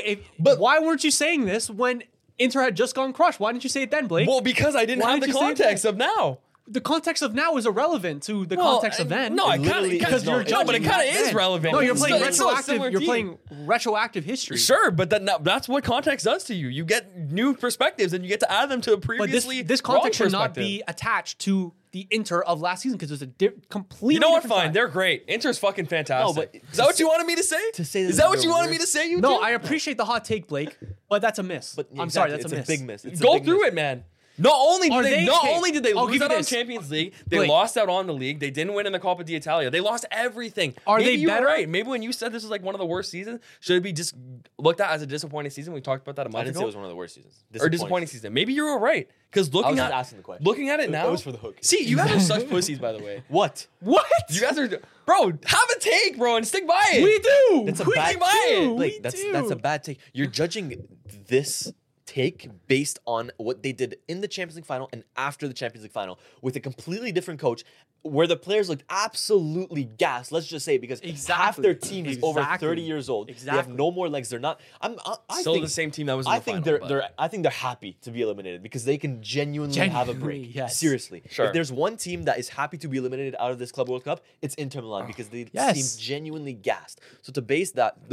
But why weren't you saying this when Inter had just gone crushed? Why didn't you say it then, Blake? well, because I didn't Why have didn't the you say it context then? of now. The context of now is irrelevant to the context of then. No, I literally kind is of no, because but it judging kind of that is then. relevant. No, you're It's playing still- it's still a retroactive. similar You're team. playing retroactive history. Sure, but that's what context does to you. You get new perspectives and you get to add them to a But previously this wrong context should not perspective. be attached to the Inter of last season because it's a completely. You know what? different Fine, time. they're great. Inter's fucking fantastic. No, but is that what you wanted me to say? to say that is that what they're you wanted me worse- to say? You No, two? I appreciate the hot take, Blake, but that's a miss. But I'm sorry, exactly, that's it's a big miss. miss. It's a Go big through miss. it, man. Not only Are did they, they- not okay, only did they I'll lose give you out on this. Champions League, they Blake. lost out on the league. They didn't win in the Coppa d'Italia. They lost everything. Are Maybe they you were better? right. Maybe when you said this was like one of the worst seasons, should it be just looked at as a disappointing season? We talked about that a I month didn't say ago. it was one of the worst seasons. Or disappointing season. Maybe you were right. Because I was looking just at asking the question. looking at it It now, was for the hook. See, you guys are such pussies, by the way. What? What? You guys are, bro. Have a take, bro, and stick by it. We do. That's a we bad do. take. We Like, that's a do. bad take. You're judging this take based on what they did in the Champions League final and after the Champions League final with a completely different coach where the players looked absolutely gassed. Let's just say because half Exactly. their team is over Exactly. 30 years old. They Exactly. have no more legs. They're not. I Still think, the same team that was in I the think final, they're but- I think they're happy to be eliminated because they can genuinely have a Genuinely, break. yes. Seriously. Sure. If there's one team that is happy to be eliminated out of this Club World Cup, it's Inter Milan because they Yes. seem genuinely gassed. So to base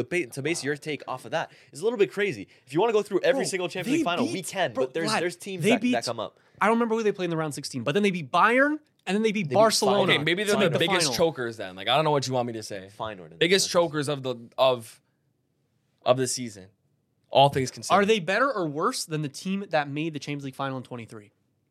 your take off of that is a little bit crazy. If you want to go through every Bro, single Champions they League final, we beat- can. bro, But there's Vlad, teams they that beat- come up. I don't remember who they played in the round 16, but then they beat Bayern and then they beat beat Barcelona. Feyenoord. Okay, maybe to they're make the biggest final. chokers then. Like I don't know what you want me to say. Feyenoord. Biggest chokers of the season. All things considered. Are they better or worse than the team that made the Champions League final in 23?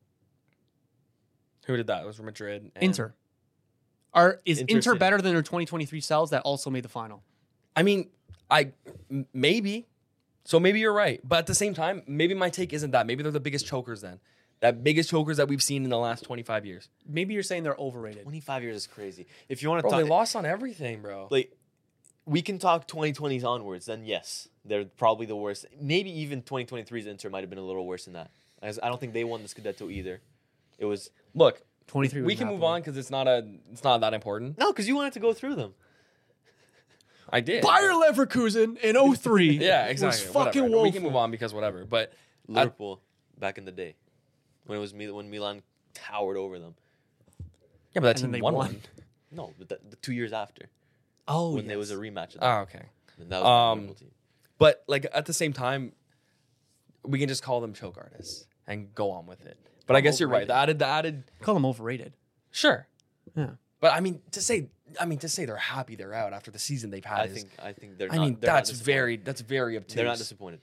Who did that? It was Madrid. And Inter. Is Inter Inter City. better than their 2023 selves that also made the final? I mean, maybe. So maybe you're right, but at the same time, maybe my take isn't that. Maybe they're the biggest chokers then. That biggest chokers that we've seen in the last 25 years. Maybe you're saying they're overrated. 25 years is crazy. If you want to Bro, they talk, lost on everything, bro. like, we can talk 2020s onwards. Then yes, they're probably the worst. Maybe even 2023's Inter might have been a little worse than that. As I don't think they won the Scudetto either. It was Look, 23. we was can move Napoli. on because it's not that important. no, because you wanted to go through them. I did. Bayer Leverkusen in 03. Yeah, exactly. Was fucking whatever. woeful. We can move on because whatever. But Liverpool. back in the day, when it was when Milan towered over them. Yeah, but that And then team they won won. one. No, but the 2 years after, Oh, when there was a yes. rematch. Of them. Oh, okay. And that was a wonderful team. But like at the same time, we can just call them choke artists and go on with it. But I guess you're right. Overrated. The added, Call them overrated. sure. Yeah. But I mean to say they're happy they're out after the season they've had. I think they're. I not, mean they're not that's disappointed. very obtuse. They're not disappointed.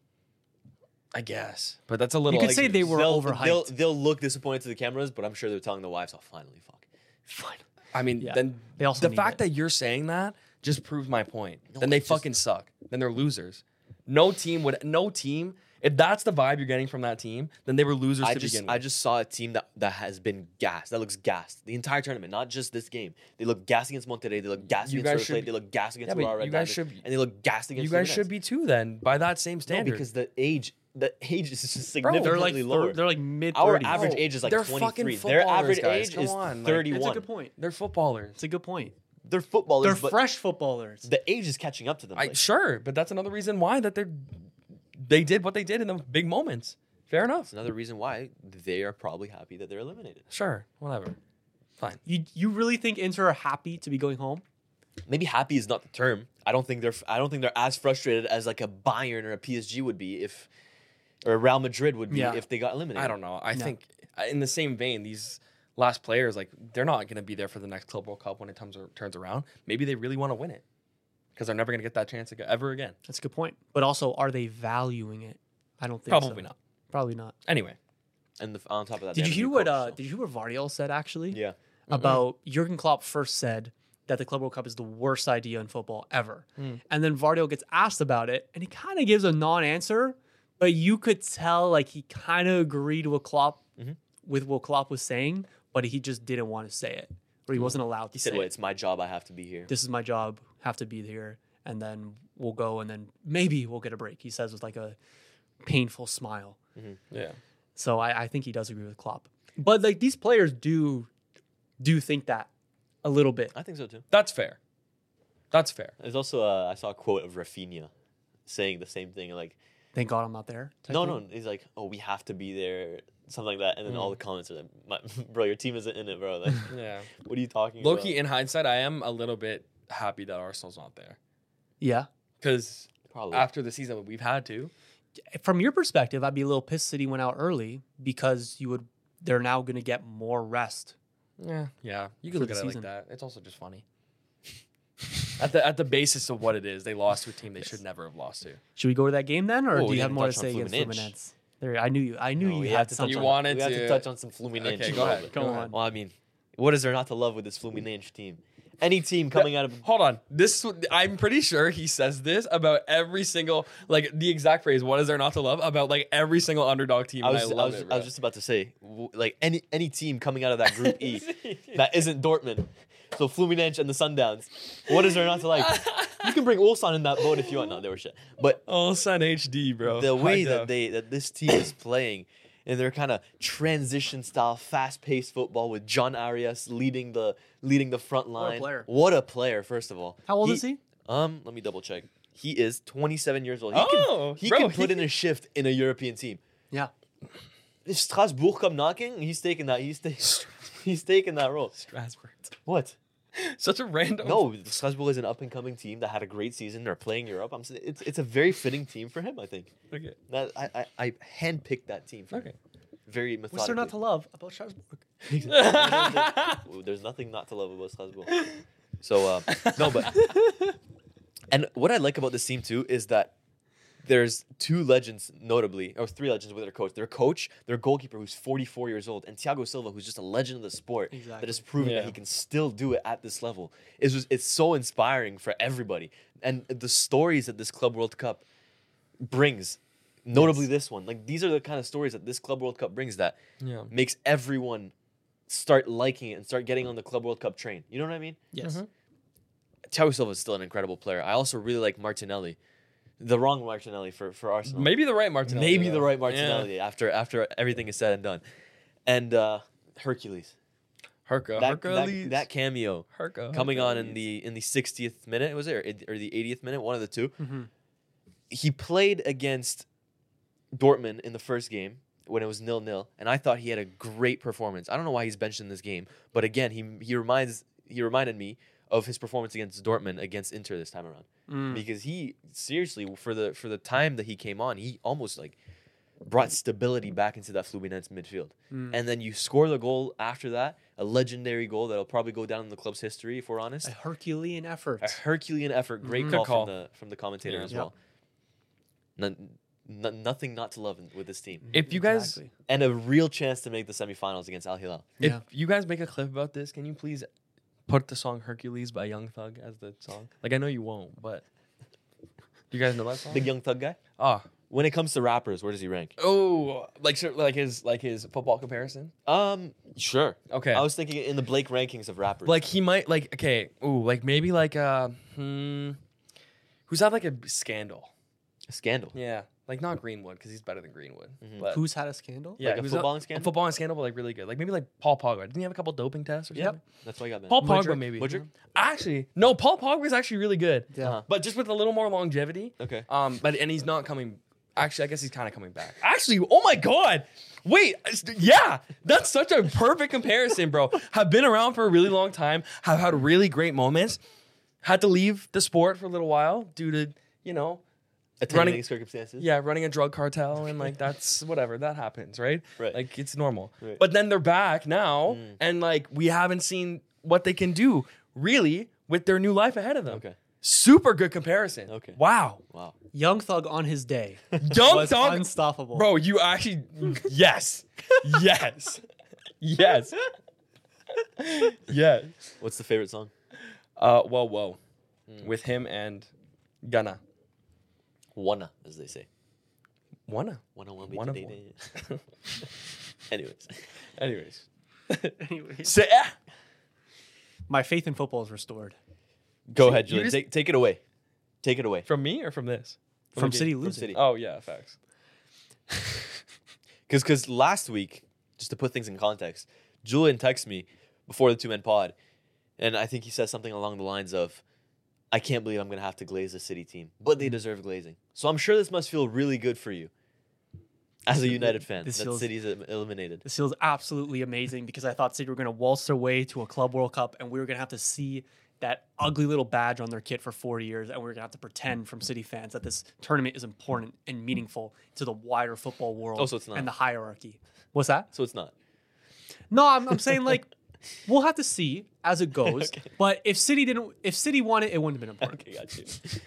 I guess, but that's a little. You could like, say they were overhyped. They'll look disappointed to the cameras, but I'm sure they're telling their wives, "Oh, finally, fuck." Fine. I mean, Yeah. then They also the need fact it. that you're saying that just proves my point. No, Then they it's just- fucking suck. Then they're losers. No team. If that's the vibe you're getting from that team, then they were losers to begin with. I just saw a team that has been gassed. That looks gassed the entire tournament, not just this game. They look gassed against Monterrey. They look gassed You against guys River should Plate. be- They look gassed against Yeah, but Aurora Red you guys Diamonds, should- and they look gassed against. You guys Fluminense. should be too then, by that same No, standard. because the age is just They're significantly like lower. they're like mid 30s. Our average age is like They're 23. fucking Their footballers, average guys. age Come is on, like, 31. It's a good point. They're footballers. It's a good point. They're footballers, They're but fresh footballers. the age is catching up to them. like, Sure, but that's another reason why that they did what they did in the big moments. Fair enough. It's another reason why they are probably happy that they're eliminated. Sure, whatever. Fine. You really think Inter are happy to be going home? Maybe happy is not the term. I don't think they're as frustrated as like a Bayern or a PSG would be or a Real Madrid would be Yeah. if they got eliminated. I don't know. I No. think in the same vein, these last players, like they're not going to be there for the next Club World Cup when it turns around. Maybe they really want to win it because they're never going to get that chance ever again. That's a good point. But also, are they valuing it? I don't think Probably so. not. Probably not. Anyway, And on top of that, Did they you have a hear new what coach, so- Did you hear what Vardiel said actually? Yeah. About Jurgen Klopp first said that the Club World Cup is the worst idea in football ever. Mm. And then Vardiel gets asked about it and he kind of gives a non-answer, but you could tell like he kind of agreed with Klopp with what Klopp was saying, but he just didn't want to say it. Or he wasn't allowed to He say said, "Well, it. it's my job. I have to be here." This is my job, have to be here, and then we'll go and then maybe we'll get a break. He says with like a painful smile. yeah. So I think he does agree with Klopp. But like these players do think that a little bit. I think so too. That's fair. That's fair. There's also I saw a quote of Rafinha saying the same thing. Like, Thank God I'm not there. type no, thing. he's like, "Oh, we have to be there," something like that. And then Mm. all the comments are like, "Bro, your team isn't in it, bro. Like, Yeah. what are you talking Low-key, about?" in hindsight, I am a little bit happy that Arsenal's not there Yeah. because Probably. after the season we've had to. From your perspective, I'd be a little pissed City went out early because they're now going to get more rest. Yeah. You For can look the at it season. like that. It's also just funny. At the basis of what it is, they lost to a team they should never have lost to. Should we go to that game then, or Oh, do we you have didn't more to touch on say against Fluminense. Fluminense? There, I knew you we had have to touch something. You on- wanted we have to- to touch on some Fluminense. Okay, a go little ahead. bit. Go on. Well, I mean, what is there not to love with this Fluminense team? Any team coming out of Hold on. I'm pretty sure he says this about every single, like the exact phrase, what is there not to love about like every single underdog team. I and was, love it, I was just about to say, like any team coming out of that Group E that isn't Dortmund, so Fluminense and the Sundowns. What is there not to like? You can bring Ulsan in that boat if you want. No, they were shit. But Oh, Sun HD, bro. the way I know. that this team is playing, in their kind of transition style, fast paced football with John Arias leading the front line. player. What a player! First of all, How old is he? Let me double check. He is 27 years old. Oh, he bro, can put he in a shift in a European team. Yeah. If Strasbourg come knocking, he's taking that. He's taking that role. Strasbourg. What? Such a random. No, Strasbourg is an up and coming team that had a great season. They're playing Europe. I'm saying it's a very fitting team for him. I think Okay. that I handpicked that team. For Okay. him. Very methodically. What's there not to love about Strasbourg? There's nothing not to love about Strasbourg. So no, but and what I like about this team too is that there's two legends, notably, or three legends with their coach, their goalkeeper who's 44 years old, and Thiago Silva, who's just a legend of the sport that Exactly. has proven Yeah. that he can still do it at this level. It's so inspiring for everybody, and the stories that this Club World Cup brings. Notably, this one, like these are the kind of stories that this Club World Cup brings that Yeah. makes everyone start liking it and start getting on the Club World Cup train. You know what I mean? Yes. Mhm. Thiago Silva is still an incredible player. I also really like Martinelli, the wrong Martinelli for Arsenal. Maybe the right Martinelli. Maybe though. the right Yeah. Martinelli after everything is said and done, and Hercules. Hercules. That cameo coming on in Hercules. the 60th minute was it or the 80th minute, one of the two. Mm-hmm. He played against Dortmund in the first game when it was 0-0, and I thought he had a great performance. I don't know why he's benched in this game, but again, he reminded me of his performance against Dortmund against Inter this time around, because he seriously for the time that he came on, he almost like brought stability back into that Fluminense midfield. And then you score the goal after that, a legendary goal that'll probably go down in the club's history, if we're honest. A Herculean effort. A Herculean effort. Great Good call, call. from the commentator Yeah. as well. Nothing not to love with this team. If you guys Exactly. And a real chance to make the semifinals against Al Hilal. if Yeah. you guys make a clip about this, can you please put the song Hercules by Young Thug as the song? Like I know you won't, but you guys know that song? Big Young Thug guy? Ah. When it comes to rappers, where does he rank? Oh, like his football comparison? Sure. Okay. I was thinking in the Blake rankings of rappers. Like he might like okay, like maybe like who's had like a scandal? a scandal. Yeah, like not Greenwood because he's better than Greenwood. Mhm. But Who's had a scandal? yeah, Like a who's footballing scandal? A footballing scandal, but like really good. Like maybe like Paul Pogba. Didn't he have a couple doping tests or Yep. something? That's why I got that. Paul Pogba Mudryk? maybe. Mudryk? Actually, no. Paul Pogba is actually really good. Yeah. Uh-huh. But just with a little more longevity. Okay. But he's not coming. Actually, I guess he's kind of coming back. Actually, oh my god, wait, yeah, that's such a perfect comparison, bro. Have been around for a really long time. Have had really great moments. Had to leave the sport for a little while due to Attending running- circumstances. running a drug cartel and like that's whatever that happens, right? Right. Like it's normal. Right. But then they're back now, and like we haven't seen what they can do really with their new life ahead of them. Okay. Super good comparison. Okay. Wow. Wow. Young Thug on his day Young was Thug, unstoppable. bro. You actually, yes, yes, yes, yes. What's the favorite song? Whoa, with him and Gunna. Wanna, as they say. Wanna. Wanna One of be Anyways. Anyways, Anyways, so, my faith in football is restored Go See, ahead, you Julian. just- Take it away. Take it away. from me or from this? from the City game? losing. City. Oh yeah, facts. Because last week, just to put things in context, Julian texted me before the two-man pod, and I think he said something along the lines of, I can't believe I'm going to have to glaze the City team, but they deserve glazing. So I'm sure this must feel really good for you as a United fan This that feels- City's eliminated. This feels absolutely amazing because I thought City were going to waltz their way to a Club World Cup and we were going to have to see that ugly little badge on their kit for 4 years and we were going to have to pretend from City fans that this tournament is important and meaningful to the wider football world Oh, so it's not. and the hierarchy. What's that? So it's not. No, I'm saying like we'll have to see as it goes. Okay. But if City won it, it wouldn't have been important. Okay, got you.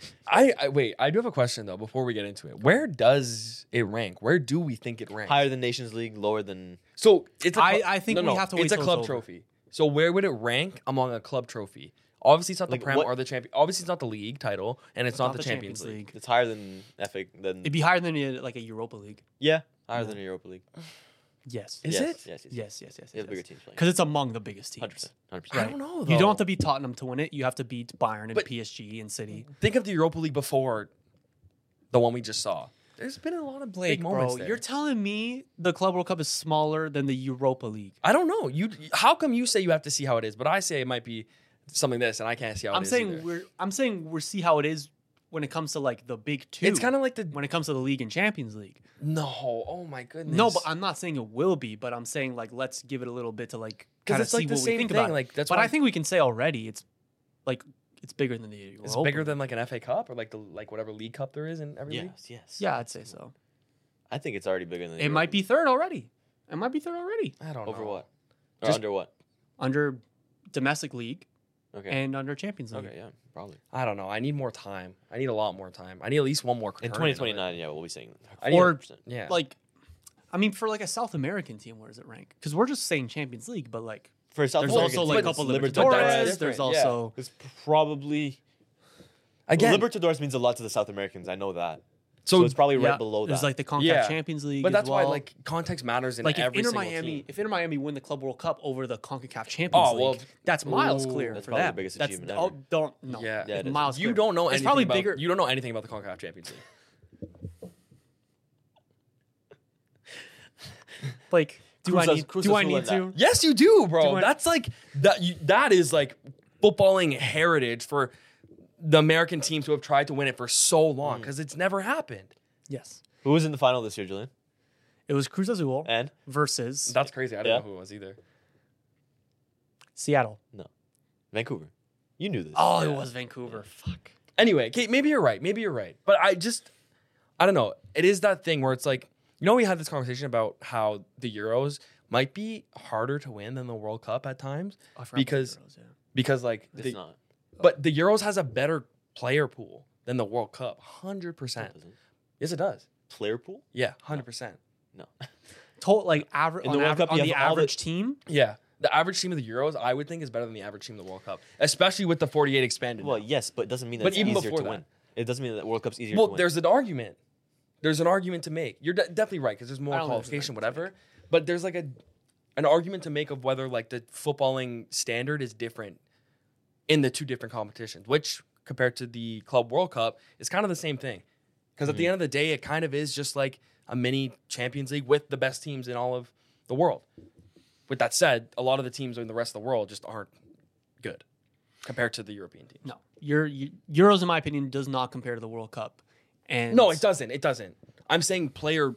I wait. I do have a question though. Before we get into it, where does it rank? Where do we think it ranks? Higher than Nations League, lower than... So it's. I think we have to wait It's a till it's club over. trophy. So where would it rank among a club trophy? Obviously, it's not Like, the Prem what- or the champion. Obviously, it's not the league title, and it's not the Champions League. It's higher than FA... It'd be higher than like a Europa League. Yeah, higher than a Europa League. Yes. Is yes, it? Yes, yes. Yes. They have bigger teams playing. Because it's among the biggest teams. 100%. 100%. I don't know. You though. don't have to beat Tottenham to win it. You have to beat Bayern and But- PSG and City. Think of the Europa League before the one we just saw. There's been a lot of Blake, big moments bro, there. you're telling me the Club World Cup is smaller than the Europa League. I don't know. How come you say you have to see how it is, but I say it might be something this, and I can't see how I'm it is saying either. I'm saying we'll see how it is when it comes to like the big two. It's kind of like the when it comes to the league and Champions League. no. Oh my goodness. No, but I'm not saying it will be, but I'm saying like let's give it a little bit to like 'Cause kind of it's see like the what we same think thing, about it. like, that's but why- I think we can say already it's like it's bigger than the Europa. it's bigger than like an FA Cup or like whatever league cup there is in every league. Yes, yes. Yeah, I'd say so. I think it's already bigger than the It might be third already. It might be third already I don't know. Over what? Or Just- under what? under domestic league Okay. and under Champions League. Okay, yeah, probably. I don't know. I need more time. I need a lot more time. I need at least one more. In tournament. 2029, yeah, we'll be saying. I need- Or 100%. yeah. like, I mean, for like a South American team, where does it rank? Because we're just saying Champions League, but like, For South there's American also like a teams, couple but that's Libertadores. different, There's yeah. also It's probably again. Libertadores means a lot to the South Americans. I know that. so So it's probably yeah, right below that. There's like the CONCACAF Yeah. Champions League, but as that's why well. like context matters in like if every Inter single Miami, team. if Inter Miami win the Club World Cup over the CONCACAF Champions Oh, well, League, that's miles ooh, clear that's for probably the them. biggest That's achievement oh, ever. don't no, Yeah. Yeah, it is. miles You clear. don't know It's anything probably about, bigger. You don't know anything about the CONCACAF Champions League. Like, do I need Cruz do I Azul need and to? Yes, you do, bro. Do I- That's like that. That is like footballing heritage for the American teams who have tried to win it for so long because it's never happened. Yes, Who was in the final this year, Julian? It was Cruz Azul And versus That's crazy. I didn't Yeah. know who it was either. Seattle. Vancouver. You knew this. Oh, Yeah. it was Vancouver. Fuck. Anyway, okay, maybe you're right. But I don't know. It is that thing where it's like, we had this conversation about how the Euros might be harder to win than the World Cup at times Oh, I forgot Because- about the Euros, yeah. because like It's not. but the Euros has a better player pool than the World Cup. No, 100%. it doesn't. Yes, it does. Player pool? Yeah, 100%. No. Like average In on, the World Cup, on you the have all the- average team. Yeah. The average team of the Euros, I would think, is better than the average team of the World Cup, especially with the 48 expanded. Well, now. yes, but it doesn't mean that But it's even easier before to that. win. It doesn't mean that World Cup's easier Well, to win. there's an argument. There's an argument to make. You're definitely right because there's more I don't think there's qualification, an argument to whatever. But there's like an argument to make of whether like the footballing standard is different in the two different competitions, which compared to the Club World Cup is kind of the same thing. Because at the end of the day, it kind of is just like a mini Champions League with the best teams in all of the world. With that said, a lot of the teams in the rest of the world just aren't good compared to the European teams. No, Euros, in my opinion, does not compare to the World Cup. And No, it doesn't. It doesn't. I'm saying player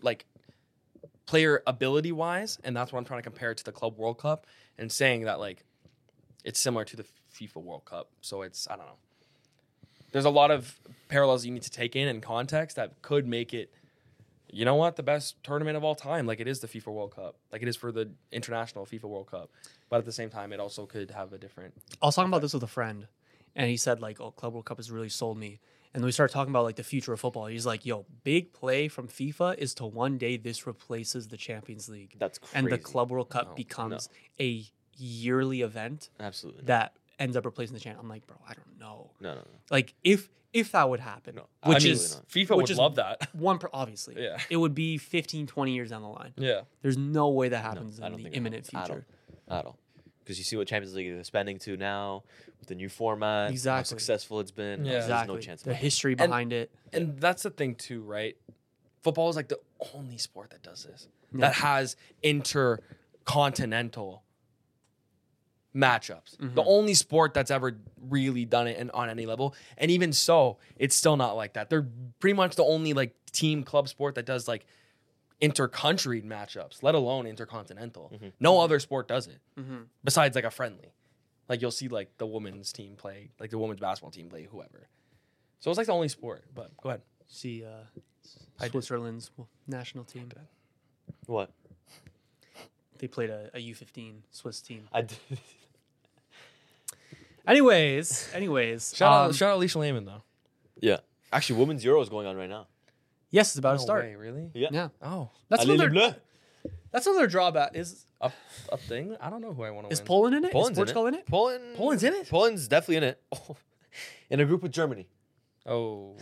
ability wise, and that's what I'm trying to compare it to the Club World Cup, and saying that like it's similar to the FIFA World Cup. So it's, I don't know. There's a lot of parallels you need to take in context that could make it, the best tournament of all time. Like it is the FIFA World Cup. Like it is for the international FIFA World Cup. But at the same time, it also could have a different. I was talking about this with a friend, and he said like, "Oh, Club World Cup has really sold me." And then we started talking about like the future of football. He's like, "Yo, big play from FIFA is to one day this replaces the Champions League, That's crazy. and the Club World Cup No, becomes a yearly event Absolutely. that ends up replacing the champ." I'm like, "Bro, I don't know. No. Like if that would happen, No, which absolutely is not. FIFA which would is love that. obviously, Yeah. it would be 15, 20 years down the line. Yeah. There's no way that happens I in don't the think it imminent happens future. At all. Because you see what Champions League is expanding to now with the new format, how Exactly. successful it's been. Yeah. There's Exactly. no chance. The of it. history behind it. And that's the thing too, right? Football is like the only sport that does this. Yeah. That has intercontinental matchups. The only sport that's ever really done it on any level. And even so, it's still not like that. They're pretty much the only like team club sport that does like inter-country matchups, let alone intercontinental. No other sport does it. Besides like a friendly. Like you'll see like the women's team play, like the women's basketball team play whoever. So it's like the only sport, but go ahead. See I did. Switzerland's national team. What? They played a U15 Swiss team. I did. Anyways, Shout out Alicia Lehman though. Yeah. Actually, Women's Euro is going on right now. yes, it's about to No start. way, really? Yeah. Yeah, Oh. that's Allez les another. Bleus. That's another drawback. Is Up thing? I don't know who I want to is win. Poland in it? Poland's Is Portugal in it? Poland's in it? Poland's definitely in it. Oh. In a group with Germany. Oh.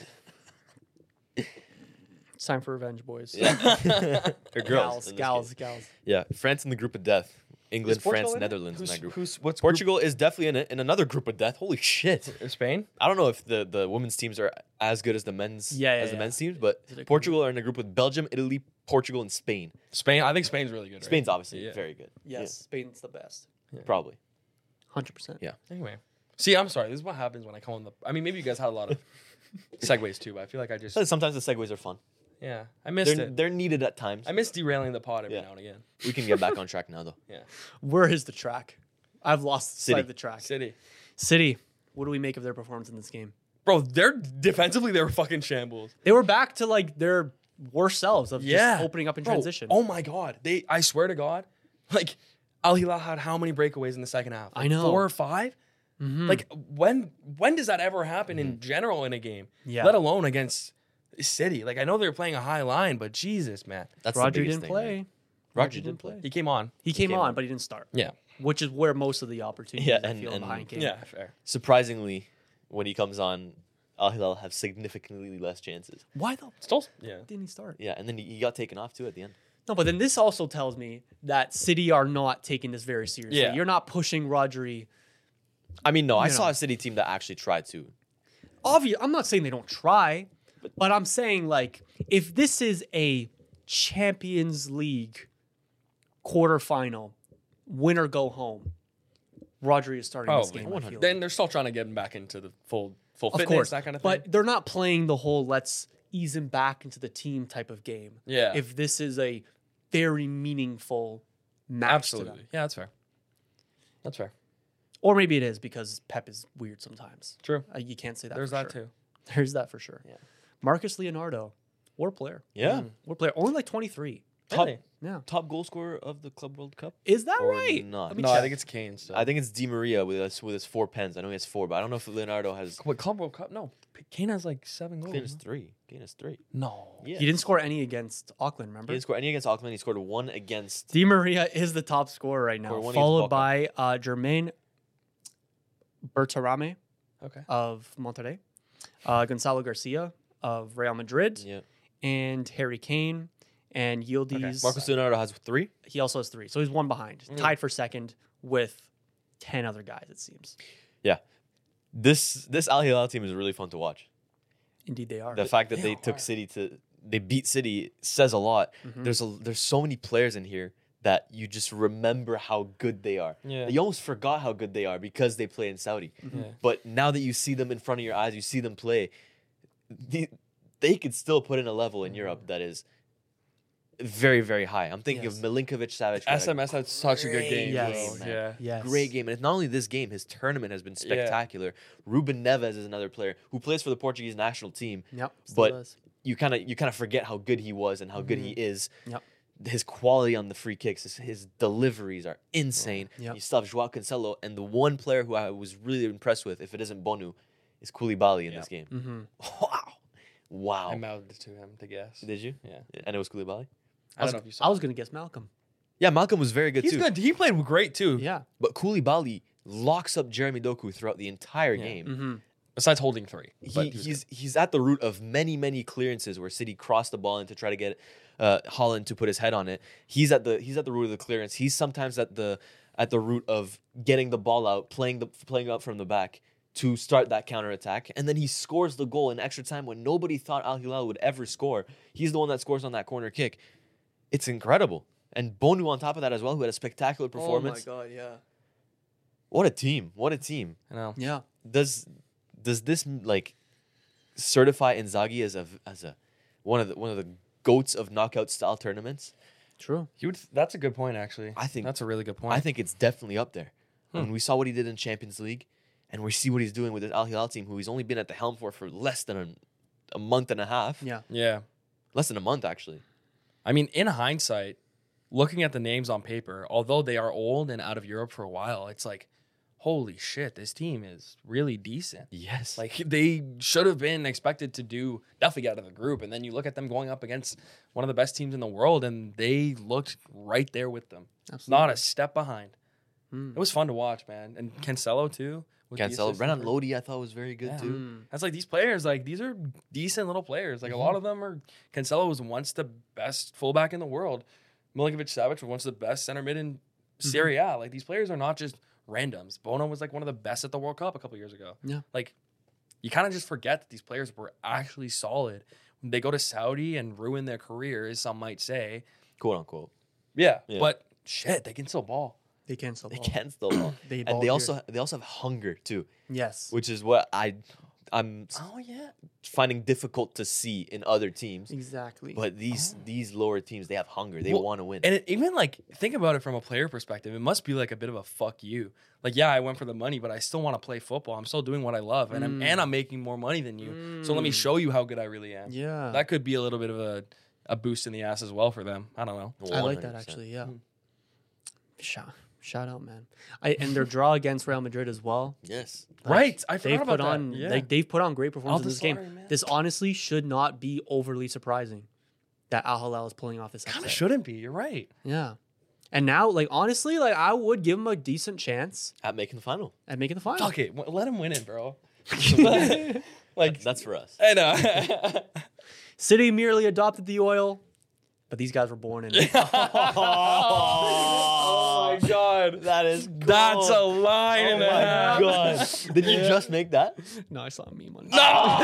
It's time for revenge, boys. Yeah. Or girls. in this Gals. case. Yeah. France in the group of death. England, Is Portugal France, in it? Netherlands in that group. What's Portugal is definitely in it. In another group of death. Holy shit. Spain? I don't know if the women's teams are as good as the men's Yeah, as the men's teams, but Is it a Portugal are in a group with Belgium, Italy, Portugal, and Spain. Spain. I think Spain's really good. Right? Spain's obviously Yeah. very good. Yes, Spain's the best. Yeah, probably. 100%. Yeah. Anyway. See, I'm sorry. This is what happens when I come on the. I mean, maybe you guys had a lot of segues too, but I feel like I just. Sometimes the segues are fun. Yeah. I missed They're, it. they're needed at times. I miss derailing the pod every Yeah. now and again. We can get back on track now, though. Yeah. Where is the track? I've lost sight City. of the track. City. City. What do we make of their performance in this game? Bro, they're defensively, they were fucking shambles. They were back to like their worst selves of Yeah. just opening up in Bro, transition. Oh my God. I swear to God, like, Al Hilal had how many breakaways in the second half? I know. 4 or 5? Mhm. Like, when does that ever happen in general in a game? Yeah. Let alone against City. Like, I know they were playing a high line, but Jesus, man. That's Rodri the biggest didn't thing, play. right? Rodri didn't play. He came on. He came came on, on. but he didn't start. Yeah. Which is where most of the opportunities Yeah, I and- feel and- behind came. Yeah, fair. Surprisingly, when he comes on, Al Hilal have significantly less chances. Why the Still, yeah. didn't he start? Yeah, and then he got taken off too at the end. No, but then this also tells me that City are not taking this very seriously. Yeah. You're not pushing Rodri. I mean, no, I You saw know. a City team that actually tried to. I'm not saying they don't try, but I'm saying like if this is a Champions League quarterfinal, win or go home, Rodri is starting this Oh, game. I feel then like. they're still trying to get him back into the full Of fitness, course, that kind of thing. but they're not playing the whole let's ease him back into the team type of game. Yeah. If this is a very meaningful match to Absolutely. them. Yeah, that's fair. That's fair. Or maybe it is because Pep is weird sometimes. True. You can't say that. There's for that sure. too. There's that for sure. Yeah. Marcus Leonardo, war player. Yeah. War player. Only like 23. Top, Really? Yeah. top goal scorer of the Club World Cup. Is that Or right? not. Let me No, I check. think it's Kane still. I think it's Di Maria with his 4 pens. I know he has 4, but I don't know if Leonardo has. What, Club World Cup? No. Kane has like 7 goals. Kane has 3. Kane has 3. No. Yeah. He didn't score any against Auckland, He remember? didn't score any against Auckland. He scored 1 against. Di Maria is the top scorer right now, Scored 1 against followed Boca. by Jermaine Bertarame Okay. of Monterrey, Gonzalo Garcia of Real Madrid, Yeah. and Harry Kane and Yildiz. Marcus Leonardo has 3. He also has 3, so he's 1 behind, tied for second with 10 other guys. It seems. This Al Hilal team is really fun to watch. Indeed, they are. The fact that They they took are. City to they beat City says a lot. Mhm. There's so many players in here that you just remember how good they are. Yeah. You almost forgot how good they are because they play in Saudi. Yeah. But now that you see them in front of your eyes, you see them play, they could still put in a level in Europe that is very, very high. I'm thinking Yes. of Milinkovic Savic. had a SMS had such a good game, Yes. bro. man. Yeah. Yes. Great game. And it's not only this game, his tournament has been spectacular. Ruben Neves is another player who plays for the Portuguese national team. Yep. still But does. you kind of forget how good he was and how good he is. Yep. His quality on the free kicks, his deliveries are insane. Yep. You still have Joao Cancelo, and the one player who I was really impressed with, if it isn't Bonu, is Koulibaly in this game. Mm-hmm. Wow. I mouthed to him to guess. Did you? Yeah. And it was Koulibaly? I don't know if you saw. I was gonna guess Malcolm. Yeah, Malcolm was very good He's too. good. He played great too. Yeah. But Koulibaly locks up Jeremy Doku throughout the entire Yeah. game. Mm-hmm. Besides holding 3. But He's at the root of many clearances where City crossed the ball in to try to get Holland to put his head on it. He's at the root of the clearance. He's sometimes at the root of getting the ball out, playing up from the back to start that counterattack. And then he scores the goal in extra time when nobody thought Al Hilal would ever score. He's the one that scores on that corner kick. It's incredible. And Bonu on top of that as well, who had a spectacular performance. god, yeah. What a team. What a team. I know. Yeah. Does this like certify Inzaghi as a one of the goats of knockout style tournaments? True. That's a good point, actually. I think- that's a really good point. I think it's definitely up there. When we saw what he did in Champions League, and we see what he's doing with this Al Hilal team, who he's only been at the helm for less than a month and a half. Yeah. Yeah. Less than a month actually. I mean, in hindsight, looking at the names on paper, although they are old and out of Europe for a while, it's like, holy shit, this team is really decent. Yes. Like they should have been expected to do definitely get out of the group. And then you look at them going up against one of the best teams in the world, and they looked right there with them. Absolutely. Not a step behind. It was fun to watch, man. And Cancelo too. with the Cancelo, assist Renan for- Lodi I thought was very good Yeah. too. Mm. That's like these players, like these are decent little players. Like a lot of them are. Cancelo was once the best fullback in the world. Milinkovic Savic was once the best center mid in Serie A. Like these players are not just randoms. Bono was like one of the best at the World Cup a couple years ago. Yeah. Like you kind of just forget that these players were actually solid. When they go to Saudi and ruin their careers, some might say. Quote unquote. Yeah. Yeah. But shit, they can still ball. They can still They ball. can still ball. They ball And they here. also have hunger too, Yes. which is what I'm Oh yeah. finding difficult to see in other teams. Exactly. But these lower teams, they have hunger. They Well, want to win. And it, even like think about it from a player perspective, it must be like a bit of a fuck you. Like, yeah, I went for the money, but I still want to play football. I'm still doing what I love, and I'm making more money than you. So let me show you how good I really am. yeah. That could be a little bit of a boost in the ass as well for them. I don't know. I like that 100%. actually. Yeah. Shout out, man. And their draw against Real Madrid as well. Yes. Right, I They've forgot put about on that. Yeah. they've put on great performances in this game. Aldasari, man. This honestly should not be overly surprising that Al Hilal is pulling off this Kind upset. of shouldn't be. You're right. Yeah. And now, like honestly, like I would give him a decent chance At making the final. at making the final. Fuck it. Let him win it, bro. Like That's for us. I know. City merely adopted the oil, but these guys were born in it. Oh my god. That is That's a line Oh and a my half. god. Did you just make that? No, I saw a meme on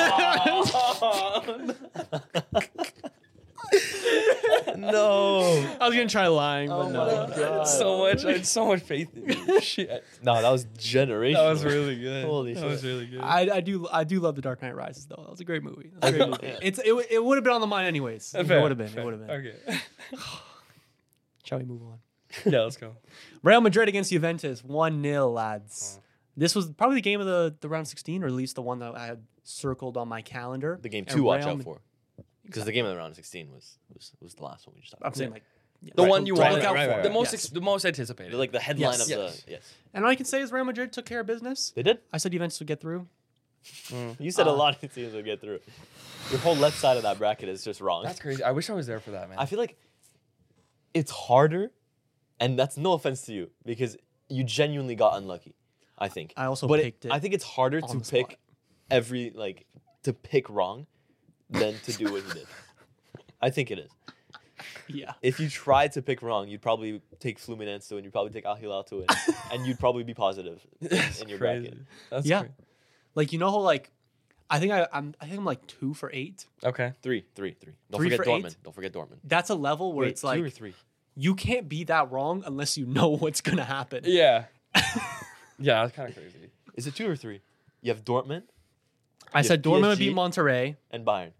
No. I was gonna try lying, but no. I had so much faith in you. Shit. No, that was generational. That was really good. Holy that shit. was really good. I do love The Dark Knight Rises though. That was a great movie. That's a great movie. It would have been on the mind anyways. It would have been. It would have been. Okay. Shall we move on? Yeah, let's go. Real Madrid against Juventus, 1-0, lads. This was probably the game of the round 16, or at least the one that I had circled on my calendar. The game And to watch Real out Ma- for. Because the game of the round 16 was the last one we just talked I'm about. saying like yeah, The right, one you to want look out for. the most Yes. the most anticipated. Like the headline Yes. of Yes. the... Yes. And all I can say is Real Madrid took care of business. They did? I said Juventus would get through. You said a lot of teams would get through. Your whole left side of that bracket is just wrong. That's crazy. I wish I was there for that, man. I feel like it's harder, and that's no offense to you, because you genuinely got unlucky, I think. I also but picked it I think it's harder on to the spot. pick to pick wrong than to do what he did. I think it is. Yeah. If you tried to pick wrong, you'd probably take Fluminense to win, you'd probably take Al Hilal to win, and you'd probably be positive That's in your crazy. bracket. That's Yeah. crazy. Like, you know how, like, I think I'm like 2 for 8. Okay. Three. Don't 3 forget for Dortmund. 8? Don't forget Dortmund. That's a level where Wait, it's 2 like, or 3? you can't be that wrong unless you know what's going to happen. Yeah. Yeah, that's kind of crazy. Is it 2 or 3? You have Dortmund I You said have Dortmund would PSG? beat Monterrey. and Bayern.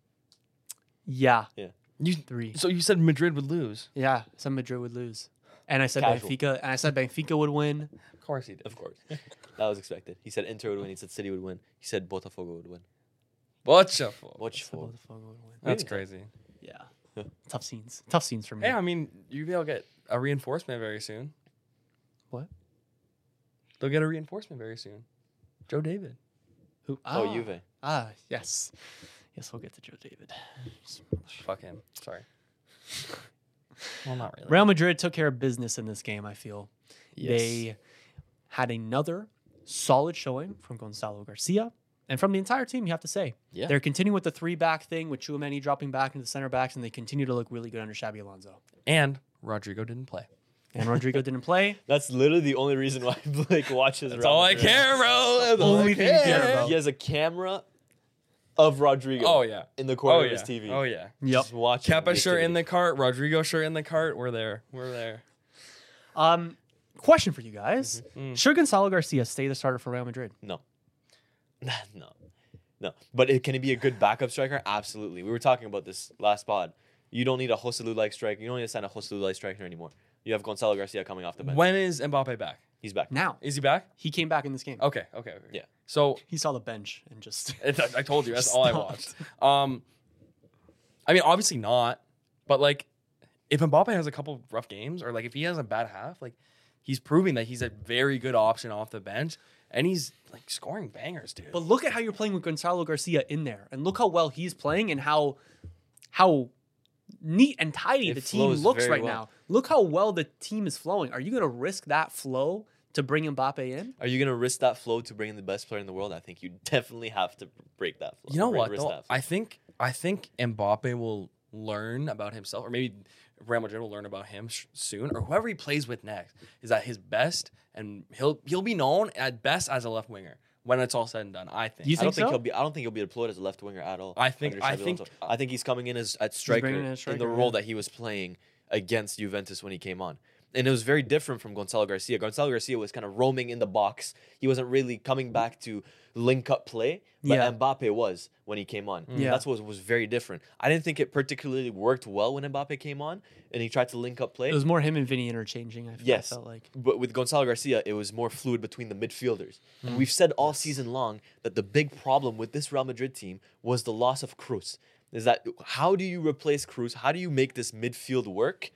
Yeah. You 3. So you said Madrid would lose. Yeah. I said Madrid would lose. And I said Casual. Benfica would win. Of course he did. Of course. That was expected. He said Inter would win. He said City would win. He said Botafogo would win. Watch out. Watch I said for. Botafogo would win. That's Really? crazy. Yeah. Tough scenes. Tough scenes for me. Hey, I mean, you'll get a reinforcement very soon. What? They'll get a reinforcement very soon. Joe David. Who? Oh, Juve. Yes. Yes, we'll get to Joe David. Fuck him. Sorry. Well, not really. Real Madrid took care of business in this game, I feel. Yes. They had another solid showing from Gonzalo Garcia. And from the entire team, you have to say. Yeah. They're continuing with the 3-back thing with Chouameni dropping back into the center backs, and they continue to look really good under Xabi Alonso. And Rodrigo didn't play. And Rodrigo didn't play. That's literally the only reason why Blake watches. That's Real all I Madrid. care, bro. That's all Only I thing you care about. He has a camera of Rodrigo. Oh, yeah. In the corner Oh, of yeah. his TV. Oh, yeah. Yep. Just watching. Kepa the shirt in the activity. cart. Rodrigo shirt in the cart. We're there. We're there. Question for you guys. Mm. Should Gonzalo Garcia stay the starter for Real Madrid? No. No. But can he be a good backup striker? Absolutely. We were talking about this last pod. You don't need a Joselu-like striker. You don't need to sign a Joselu-like striker anymore. You have Gonzalo Garcia coming off the bench. When is Mbappe back? He's back. Now. Is he back? He came back in this game. Okay. Yeah. So He saw the bench and just... I told you that's all I Stopped. watched. I mean, obviously not, but like, if Mbappe has a couple rough games, or like if he has a bad half, like he's proving that he's a very good option off the bench, and he's like scoring bangers, dude. But look at how you're playing with Gonzalo Garcia in there, and look how well he's playing, and how neat and tidy It the team flows looks very right well. now. Look how well the team is flowing. Are you going to risk that flow to bring Mbappe in? Are you going to risk that flow to bring in the best player in the world? I think you definitely have to break that flow. You know what? Risk Though? that flow. I think Mbappe will learn about himself, or maybe Real Madrid will learn about him soon, or whoever he plays with next is at his best, and he'll be known at best as a left winger when it's all said and done. I think. You I don't think think so? I don't think he'll be deployed as a left winger at all. I think- under I Xabi think- Alonso. I think he's coming in as at striker bringing in a in striker, the role yeah. that he was playing against Juventus when he came on. And it was very different from Gonzalo Garcia. Gonzalo Garcia was kind of roaming in the box. He wasn't really coming back to link up play, but Yeah. Mbappe was when he came on. Yeah. That's what was very different. I didn't think it particularly worked well when Mbappe came on and he tried to link up play. It was more him and Vinny interchanging, I Yes. felt like. But with Gonzalo Garcia, it was more fluid between the midfielders. Mm. And we've said all season long that the big problem with this Real Madrid team was the loss of Cruz. Is that how do you replace Cruz? How do you make this midfield work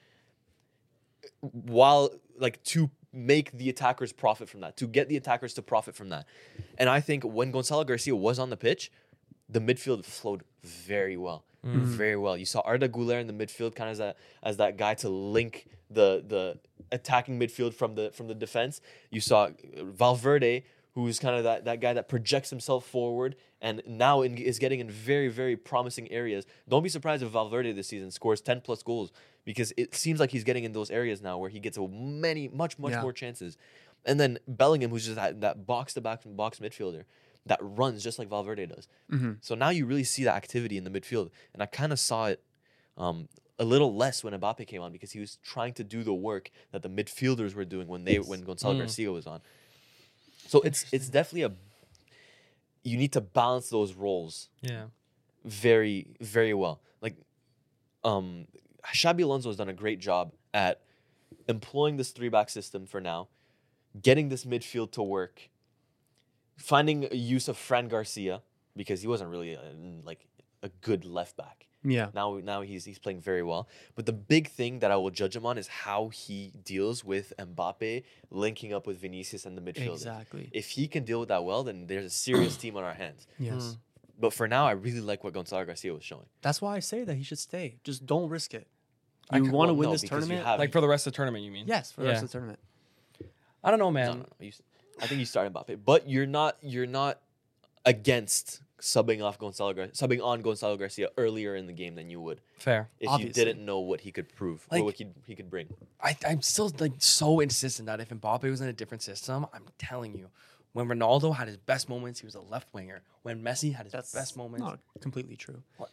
while to make the attackers profit from that, to get the attackers to profit from that? And I think when Gonzalo Garcia was on the pitch, the midfield flowed very well. Very well. You saw Arda Güler in the midfield kind of as that guy to link the attacking midfield from the defense. You saw Valverde, who's kind of that guy that projects himself forward and now is getting in very, very promising areas. Don't be surprised if Valverde this season scores 10 plus goals, because it seems like he's getting in those areas now where he gets much Yeah. more chances. And then Bellingham, who's just that box-to-box midfielder that runs just like Valverde does. So now you really see that activity in the midfield. And I kind of saw it a little less when Mbappe came on, because he was trying to do the work that the midfielders were doing when Gonzalo Garcia was on. So it's definitely you need to balance those roles Yeah. very, very well. Like Xabi Alonso has done a great job at employing this 3-back system for now, getting this midfield to work, finding a use of Fran Garcia because he wasn't really a good left back. Yeah. Now he's playing very well. But the big thing that I will judge him on is how he deals with Mbappe linking up with Vinicius and the midfield. Exactly. If he can deal with that well, then there's a serious team on our hands. Yes. But for now, I really like what Gonzalo Garcia was showing. That's why I say that he should stay. Just don't risk it. I You could- want to well, win no, this because you tournament? have- Like for the rest of the tournament, you mean? Yes, for the rest of the tournament. I don't know, No, man. no, no. I think you start Mbappe, but you're not against subbing on Gonzalo Garcia earlier in the game than you would Fair. if Obviously. you didn't know what he could prove, Like- or what he could bring. I'm still like so insistent that if Mbappe was in a different system, I'm telling you, when Ronaldo had his best moments, he was a left winger. When Messi had his That's best moments, not completely true. What?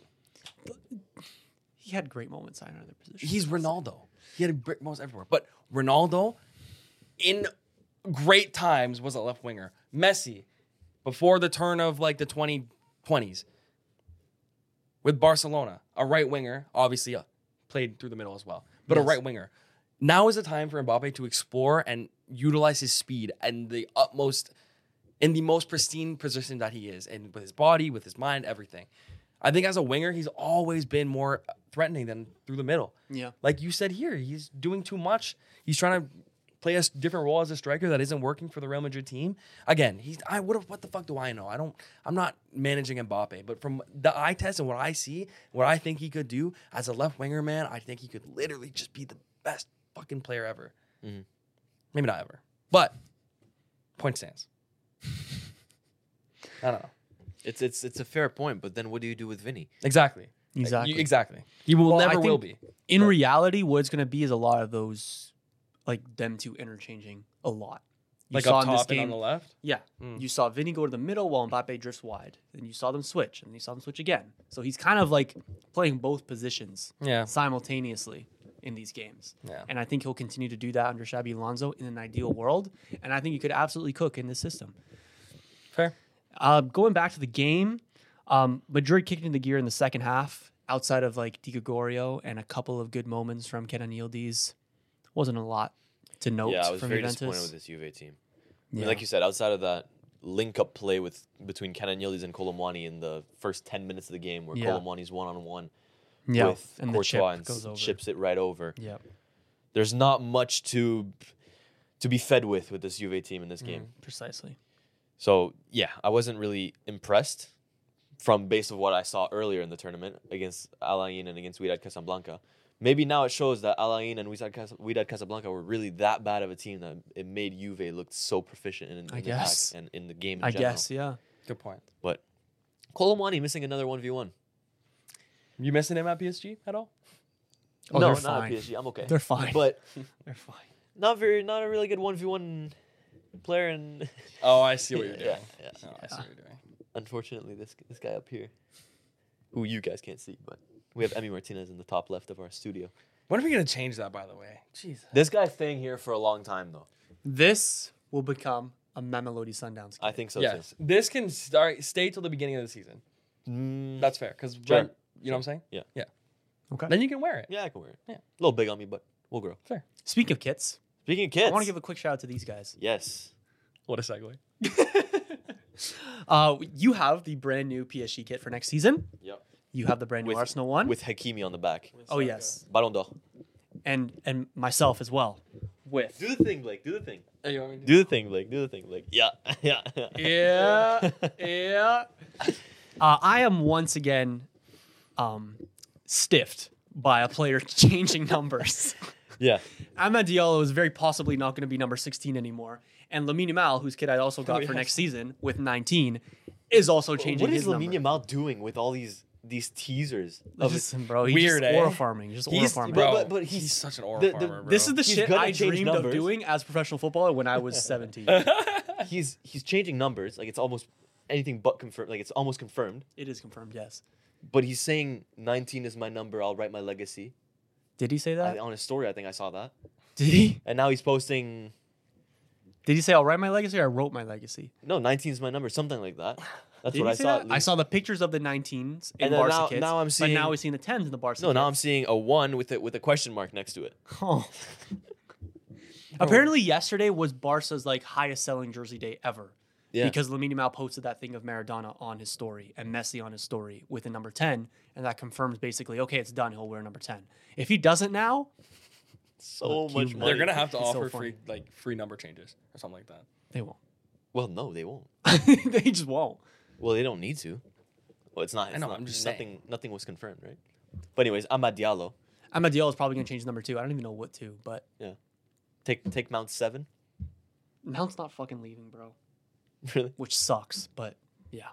He had great moments in other positions. he's Ronaldo. He had great moments everywhere. But Ronaldo, in great times, was a left winger. Messi, before the turn of like the 2020s, with Barcelona, a right winger, obviously played through the middle as well, but a Yes. right winger. Now is the time for Mbappe to explore and utilize his speed and in the most pristine position that he is, and with his body, with his mind, everything. I think as a winger, he's always been more threatening than through the middle. Yeah. Like you said here, he's doing too much. He's trying to play a different role as a striker that isn't working for the Real Madrid team. Again, what the fuck do I know? I'm not managing Mbappe, but from the eye test and what I see, what I think he could do as a left winger, man, I think he could literally just be the best fucking player ever. Mhm. Maybe not ever, but point stands. I don't know. It's a fair point, but then what do you do with Vinny? Exactly. Exactly. Exactly. He will Well, I never will think be. In But- reality, what it's going to be is a lot of those, like them two interchanging a lot. You Like saw up in this top and on game, the left. yeah, Mm. you saw Vinny go to the middle while Mbappe drifts wide. Then you saw them switch, and you saw them switch again. So he's kind of like playing both positions Yeah. simultaneously in these games. Yeah. And I think he'll continue to do that under Xabi Alonso in an ideal world. And I think he could absolutely cook in this system. Fair. Going back to the game, Madrid kicked into gear in the second half. Outside of like Di Gregorio and a couple of good moments from Kenan Yildiz, wasn't a lot to note Yeah, I was from very Juventus. disappointed with this Juve team. I Yeah. mean, like you said, outside of that link-up play between Kenan Yildiz and Colomwani in the first 10 minutes of the game, where Yeah. Colomwani's one-on-one Yeah, with and the Courtois chip and goes over. chips it right over. Yeah, There's not much to be fed with this Juve team in this game. precisely. So, yeah, I wasn't really impressed from base of what I saw earlier in the tournament against Alain and against Wydad Casablanca. Maybe now it shows that Alain and Wydad Casablanca were really that bad of a team that it made Juve look so proficient in I attack guess. and in the game in I general. guess, yeah. Good point. But Colomwani missing another 1v1. You missing him at PSG at all? Oh, no, they're not fine. at PSG. I'm okay. They're fine. But They're fine. not a really good 1v1 player. And Oh, I see what you're doing. Yeah. Oh, I see what you're doing. Unfortunately, this guy up here, who you guys can't see, but we have Emi Martinez in the top left of our studio. When are we gonna change that? By the way, Jesus. This guy's staying here for a long time, though. This will become a Mamelodi Sundowns game. I think so Yes, this can stay till the beginning of the season. too. Mm, That's fair because Sure. you know what I'm saying. Yeah. Yeah. Okay. Then you can wear it. yeah, I can wear it. Yeah. A little big on me, but we'll grow. Fair. Speaking of kits, Speaking of kids, I want to give a quick shout out to these guys. yes. What a segue. You have the brand new PSG kit for next season. Yep. You have the brand new With- Arsenal one. With Hakimi on the back. oh yes, Ballon d'Or. and myself as well. With Do the thing, Blake. Do the thing. Hey, you want me to Do the thing, Blake. Do the thing, Blake. Yeah. Yeah. yeah. I am once again stiffed by a player changing numbers. Yeah. Amad Diallo is very possibly not going to be number 16 anymore. And Lamine Yamal, whose kid I also got for yes. next season with 19, is also changing What is his Lamine number. Yamal doing with all these teasers? Of Listen, bro, he's Weird, just eh? aura farming. Just aura He's farming. bro, but he's he's- such an aura the- farmer, bro. This is the He's shit gonna I change dreamed of numbers. doing as a professional footballer when I was 17. he's changing numbers. Like it's almost anything but confirmed. Like it's almost confirmed. It is confirmed, yes. But he's saying 19 is my number. I'll write my legacy. Did he say that? On his story, I think I saw that. Did he? And now he's posting Did he say I'll write my legacy or I wrote my legacy? No, 19 is my number, something like that. That's Did what he I say saw. that? I saw the pictures of the 19s in And then Barca kits. now I'm but seeing- now we're seeing the 10s in the Barca No, now I'm kits. seeing a 1 with a question mark next to it. Oh. Apparently yesterday was Barca's like highest selling jersey day ever. Yeah. Because Lamine Yamal posted that thing of Maradona on his story and Messi on his story with a number 10, and that confirms basically, okay, it's done. He'll wear number 10. If he doesn't now, So Fuck much you, money. They're gonna have to It's so offer funny. free number changes or something like that. they won't. Well, no, they won't. They just won't. Well, they don't need to. Well, it's not. It's know, not, I'm just nothing was confirmed, right? But anyways, Amad Diallo. Amadiel is probably going to change number 2. I don't even know what to, but Take Mount 7. Mount's not fucking leaving, bro. Really? Which sucks, but yeah.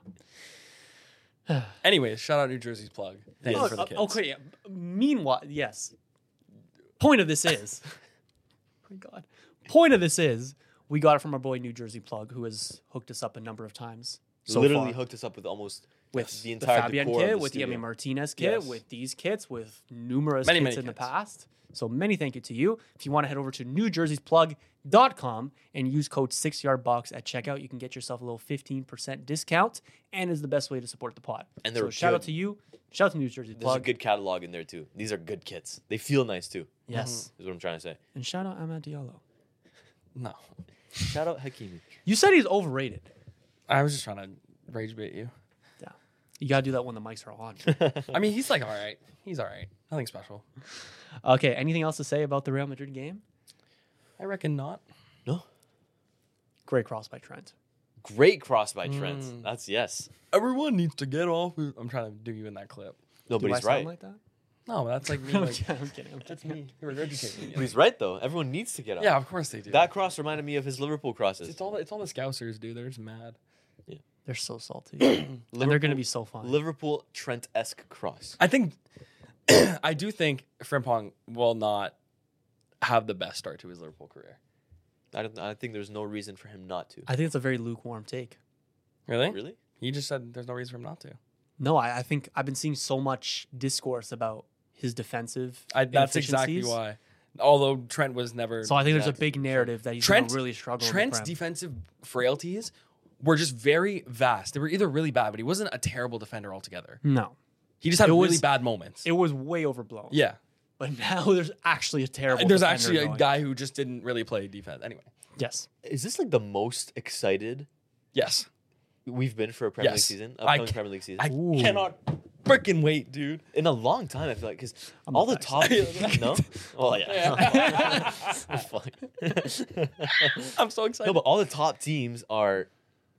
Anyways, shout out New Jersey's plug. Thank you for the kids. Okay. Meanwhile, yes. Point of this is, oh my God. Point of this is, we got it from our boy New Jersey Plug, who has hooked us up a number of times. So Literally far. hooked us up with almost With the entire Fabian decor of kit, the with the studio. Emi Martinez kit, Yes. with these kits, with numerous Many, kits many in the kits. past. So many thank you to you. If you want to head over to newjerseyplug.com and use code 6yardbox at checkout, you can get yourself a little 15% discount, and is the best way to support the pod. And so they're shout out good. to you. Shout out to New Jersey There's a Plug. good catalog in there too. These are good kits. They feel nice too. Yes. Is what I'm trying to say. And shout out Amad Diallo. No, Shout out Hakimi. You said he's overrated. I was just trying to rage bait you. Yeah. You got to do that when the mics are on. I mean, he's like all right. He's all right. Nothing special. Okay. Anything else to say about the Real Madrid game? I reckon not. No. Great cross by Trent. Great cross by Trent. That's yes. Everyone needs to get off. I'm trying to do you in that clip. No, Do but I he's sound right. like that? No, that's like me. I'm Like, kidding. I'm kidding. that's me. You're regurgitating But me. he's right though. Everyone needs to get up. Yeah, of course they do. That cross reminded me of his Liverpool crosses. it's all the Scousers, dude. They're just mad. They're so salty. And they're going to be so fun. Liverpool Trent-esque cross. I think, I do think Frimpong will not have the best start to his Liverpool career. I think there's no reason for him not to. I think it's a very lukewarm take. Really? Really? He just said there's no reason for him not to. No, I think I've been seeing so much discourse about his defensive That's exactly inefficiencies. why. Although Trent was never. So I think there's a Exactly. big narrative that he's going Trent- to really struggle. in the Trent's Prem. defensive frailties were just very vast. They were either really bad, but he wasn't a terrible defender altogether. No, He just had It really was- bad moments. it was way overblown. Yeah. But now there's actually a terrible. There's defender actually a going. guy who just didn't really play defense. Anyway. Yes. Is this like the most excited Yes. we've been for a Premier League Yes. season? I Upcoming ca- Premier League season? I Ooh. cannot freaking wait, dude. In a long time, I feel like, because I'm all the not top... excited. No? Oh, yeah. Fuck. I'm so No, excited. but all the top teams are...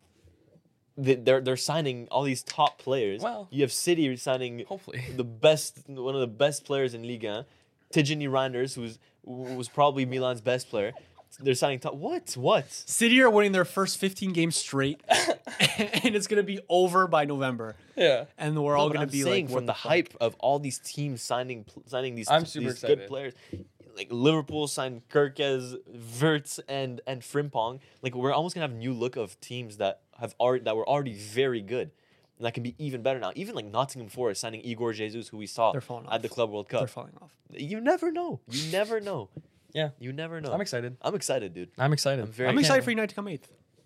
They're signing all these top players. Well- You have City signing Hopefully. one of the best players in Liga, Tijani Reinders, who was probably Milan's best player. They're signing top. What? City are winning their first 15 games straight, and it's going to be over by November. Yeah. And we're all No, but going I'm to be saying like, from what the fuck? hype of all these teams signing these, I'm super these good excited. players. Like Liverpool signed Kirkes, Wirtz, and Frimpong. Like we're almost gonna have a new look of teams that were already very good, and that can be even better now. Even like Nottingham Forest signing Igor Jesus, who we saw They're falling at off. the Club World They're Cup. falling off. You never know. You never know. Yeah. You never know. I'm excited. I'm excited, dude. I'm excited. I'm very I'm can't excited wait. for United to come 8th.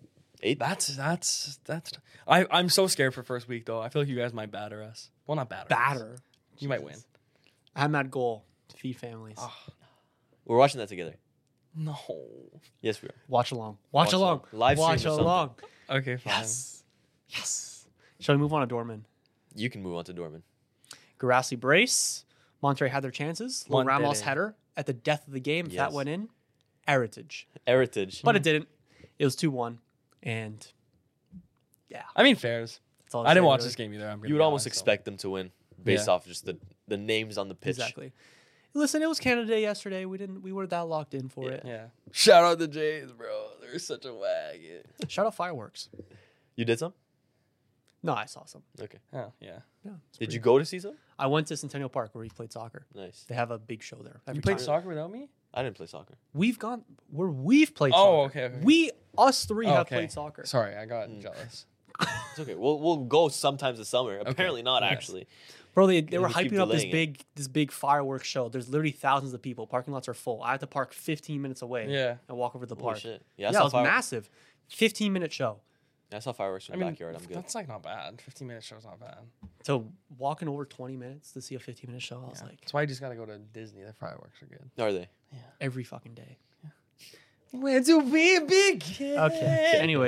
Eight. I'm so scared for first week though. I feel like you guys might batter us. Well, not batter. us. Batter. You might win. I'm at goal to feed families. Oh. We're watching that together. No. Yes, we are. Watch along. Watch along. Live stream Watch or something. along. Okay, fine. Yes. Yes. Shall we move on to Dortmund? You can move on to Dortmund. Garassi brace. Monterrey had their chances. Little Monterrey. Ramos header at the death of the game. If that Yes. went in, heritage. Heritage. But it didn't. It was 2-1. And yeah. I mean, fairs. That's all I didn't say, watch really. this game either. I'm gonna You would be almost honest, so. expect them to win based Yeah. off just the names on the pitch. Exactly. Listen, it was Canada Day yesterday. We weren't that locked in for it. Yeah. Shout out the Jays, bro. They're such a wagon. Shout out fireworks. You did some? No, I saw some. Okay. Oh, yeah. Yeah, it's Did pretty- you go to see some? I went to Centennial Park where we played soccer. Nice. They have a big show there. Every You played time. soccer without me? I didn't play soccer. We've gone where we've played Oh, soccer. okay. Us three have Okay. played soccer. Sorry, I got jealous. It's okay. We'll go sometimes this summer. Apparently not, Yes. actually. Bro, they were They keep hyping up delaying this big fireworks show. There's literally thousands of people. Parking lots are full. I had to park 15 minutes away Yeah. and walk over to the Holy park. shit. Yeah, I it saw was massive. 15-minute show. I saw fireworks from I the mean, backyard. I'm good. that's like not bad. 15-minute show's not bad. So walking over 20 minutes to see a 15-minute show, I was Yeah. like, That's why you just gotta go to Disney. The fireworks are good. Are they? every fucking day. Where do we begin? Okay.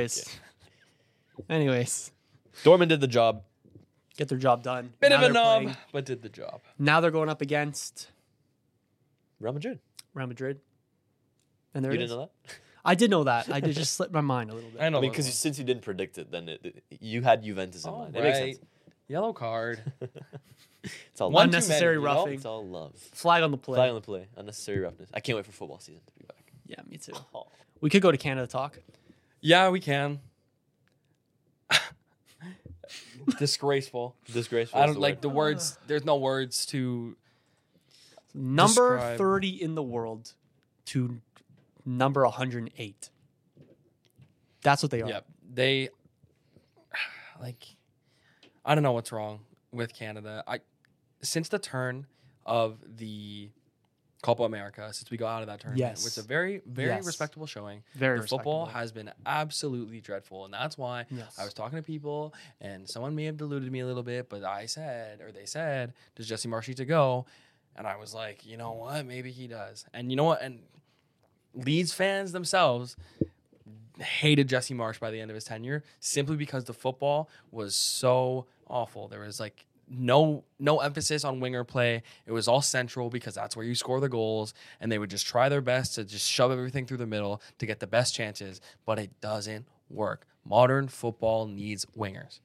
Anyways, Dortmund did the job. get their job done. Bit Now of a they're knob, playing- but did the job. Now they're going up against Real Madrid. Real Madrid. And there You it didn't is. know that? I did know that. I did just slipped my mind a little bit. I know. I mean, those because ones. since you didn't predict it, then you had Juventus in All mind. It makes right. sense. Yellow card. It's all One love. too Unnecessary many, you know? roughing. It's all love. Flag on the play. Fly on the play. Unnecessary roughness. I can't wait for football season to be back. Yeah, me too. Oh. We could go to Canada talk. Yeah, we can. Disgraceful. Disgraceful. I is don't the like word. the words. There's no words to. Number Describe. 30 in the world to number 108. That's what they are. Yeah, they. Like, I don't know what's wrong with Canada. Since the turn of the Copa America, since we got out of that tournament, Yes. which is a very, very Yes. respectable showing. Very The football respectable. has been absolutely dreadful, and that's why Yes. I was talking to people, and someone may have deluded me a little bit, but they said, does Jesse Marsh need to go? And I was like, you know what? Maybe he does. And you know what? And Leeds fans themselves hated Jesse Marsh by the end of his tenure simply because the football was so awful. There was like no emphasis on winger play. It was all central because that's where you score the goals, and they would just try their best to just shove everything through the middle to get the best chances, but it doesn't work. Modern football needs wingers.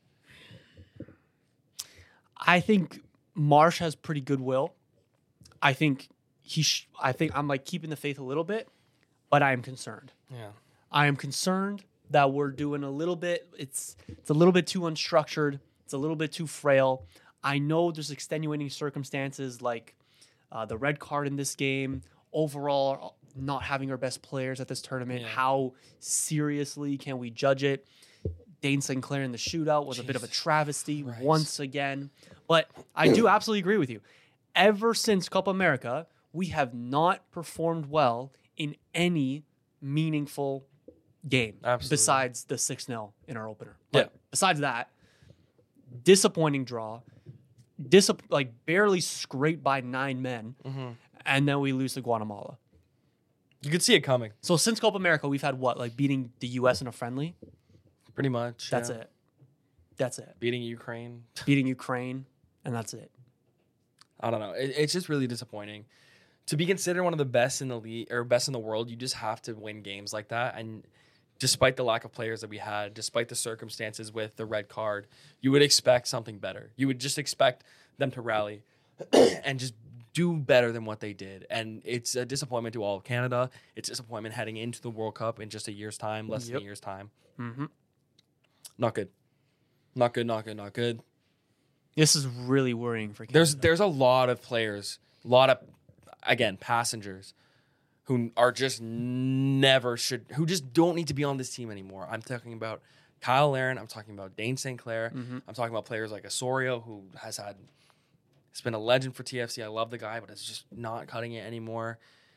I think Marsh has pretty good will. I think I think I'm like keeping the faith a little bit, but I am concerned. Yeah. I am concerned that we're doing a little bit. It's a little bit too unstructured. It's a little bit too frail. I know there's extenuating circumstances like the red card in this game. Overall, not having our best players at this tournament. Yeah. How seriously can we judge it? Dane Sinclair in the shootout was a bit of a Jesus travesty Christ. once again. But I do absolutely agree with you. Ever since Copa America, we have not performed well in any meaningful game Absolutely. besides the 6-0 in our opener. Yeah. But besides that, disappointing draw, like barely scraped by 9 men, and then we lose to Guatemala. You could see it coming, So since Copa America, we've had what, like beating the U.S. in a friendly? pretty much. That's yeah. it. That's it. Beating Ukraine. Beating Ukraine, and that's it. I don't know. It's just really disappointing. To be considered one of the best in the league or best in the world, you just have to win games like that. And despite the lack of players that we had, despite the circumstances with the red card, you would expect something better. You would just expect them to rally and just do better than what they did. And it's a disappointment to all of Canada. It's a disappointment heading into the World Cup in just a year's time, less than a Yep. year's time. Mm-hmm. Not good. Not good, not good, not good. This is really worrying for Canada. There's a lot of players, a lot of, again, passengers who are just who just don't need to be on this team anymore. I'm talking about Kyle Larin. I'm talking about Dane Sinclair. I'm talking about players like Osorio, who has been a legend for TFC. I love the guy, but it's just not cutting it anymore.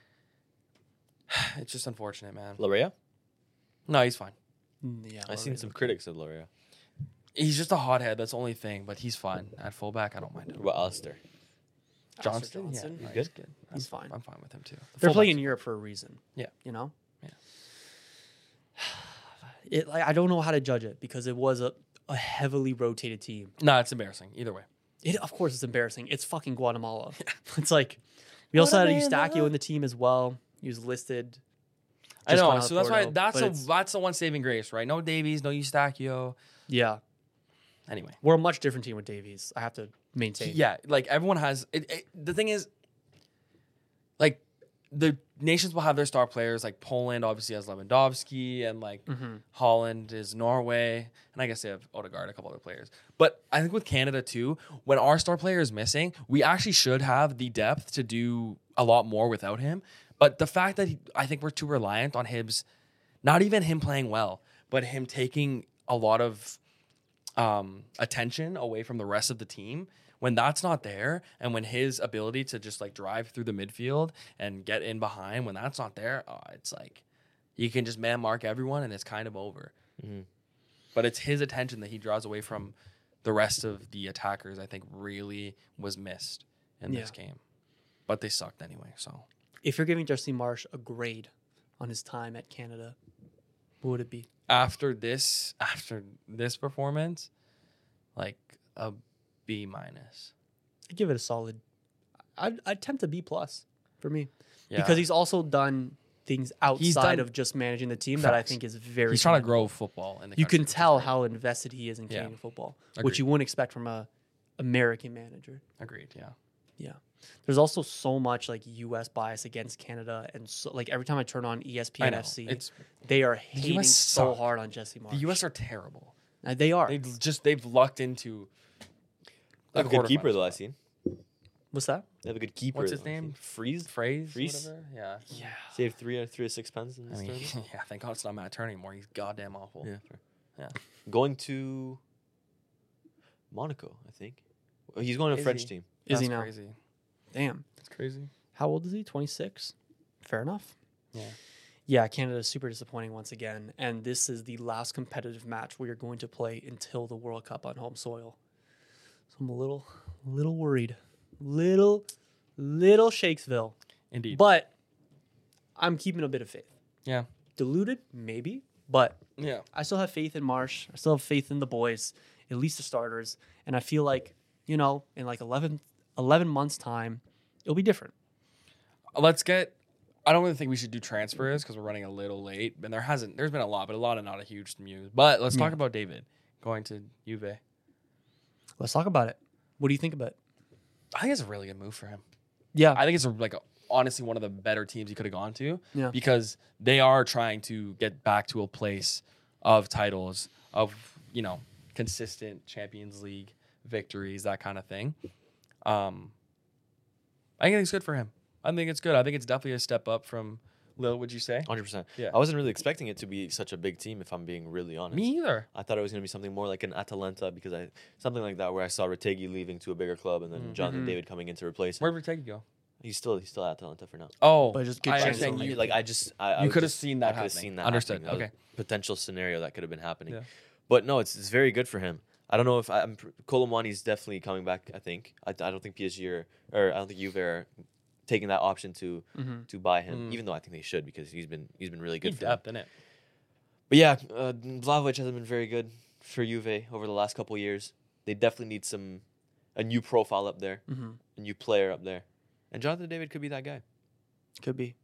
It's just unfortunate, man. Lorea? No, he's fine. Yeah, I've seen some critics of Lorea. He's just a hothead. That's the only thing, but he's fine. At fullback, I don't mind What him. about Alistair? Johnston? Johnson. Yeah, He's he's good? good. He's fine. I'm fine with him, too. They're Fullbacks- playing in Europe for a reason. Yeah. You know? Yeah. I don't know how to judge it because it was a heavily rotated team. No, it's embarrassing. Either way. Of course, it's embarrassing. It's fucking Guatemala. It's like, we also had Eustaquio in the team as well. He was listed. I Just know. gone out So of that's why Porto, that's the one saving grace, right? No Davies, no Eustaquio. Yeah. Anyway. We're a much different team with Davies. I have to maintain. Yeah, like everyone has the thing is, like, the nations will have their star players. Like Poland obviously has Lewandowski, and like Holland is Norway, and I guess they have Odegaard, a couple other players. But I think with Canada too, when our star player is missing, we actually should have the depth to do a lot more without him. But the fact that I think we're too reliant on Hibbs, not even him playing well, but him taking a lot of attention away from the rest of the team, when that's not there, and when his ability to just like drive through the midfield and get in behind, when that's not there, it's like you can just man mark everyone and it's kind of over. Mm-hmm. But it's his attention that he draws away from the rest of the attackers, I think really was missed in this game. But they sucked anyway. So If you're giving Jesse Marsh a grade on his time at Canada, what would it be? after this performance, like a B-. I'd give it a solid. I'd attempt a B+ for me Yeah. because he's also done things outside done of just managing the team that I facts. think is very. He's trying to commendable. grow football in the You country, can which is tell great. how invested he is in Yeah. Canadian football, Agreed. which you wouldn't expect from a American manager. Agreed, yeah. Yeah. There's also so much like U.S. bias against Canada, and so like every time I turn on I ESPN know. FC, It's they are hating US so suck. hard on Jesse Marsh. the US are terrible. They are. They've lucked into They have a good keeper quarterfinals though. spot. I've seen. What's that? They have a good keeper. What's his though, I've name? seen. Freeze. Phrase, Freeze? whatever. Yeah. Yeah. Saved 3 out of 6 pens in I this mean, tournament. yeah. Thank God it's not Matt Turner anymore. He's goddamn awful. Yeah. Fair. Yeah. Going to Monaco, I think. He's going to a Is French he? team. Is he That's now? crazy. Damn. That's crazy. How old is he? 26. Fair enough. Yeah. Yeah, Canada is super disappointing once again, and this is the last competitive match we are going to play until the World Cup on home soil. So I'm a little worried, little Shakesville, Indeed. but I'm keeping a bit of faith. Yeah. Diluted, maybe, but Yeah. I still have faith in Marsh. I still have faith in the boys, at least the starters, and I feel like in like 11 months' time, it'll be different. I don't really think we should do transfers because we're running a little late. And there's been a lot, but a lot of not a huge news. But let's talk about David going to Juve. Let's talk about it. What do you think about it? I think it's a really good move for him. Yeah, I think it's honestly one of the better teams he could have gone to. Yeah. Because they are trying to get back to a place of titles, of, consistent Champions League victories, that kind of thing. I think it's good for him. I think it's good. I think it's definitely a step up from Lille, would you say? 100%. Yeah. I wasn't really expecting it to be such a big team, if I'm being really honest. Me either. I thought it was going to be something more like an Atalanta because something like that where I saw Retegui leaving to a bigger club and then Jonathan David coming in to replace him. Where'd Retegui go? He's still at Atalanta for now. Oh, But just good I chance understand of you. I You could have just- seen that I could have happening. seen that Understood. happening, a Okay. potential scenario that could have been happening. Yeah. But no, it's very good for him. I don't know if Colomwani's definitely coming back. I think I don't think PSG or I don't think Juve are taking that option to buy him, even though I think they should because he's been really good Good for them. depth in it. But yeah, Vlahovic hasn't been very good for Juve over the last couple years. They definitely need a new profile up there, a new player up there, and Jonathan David could be that guy. could be.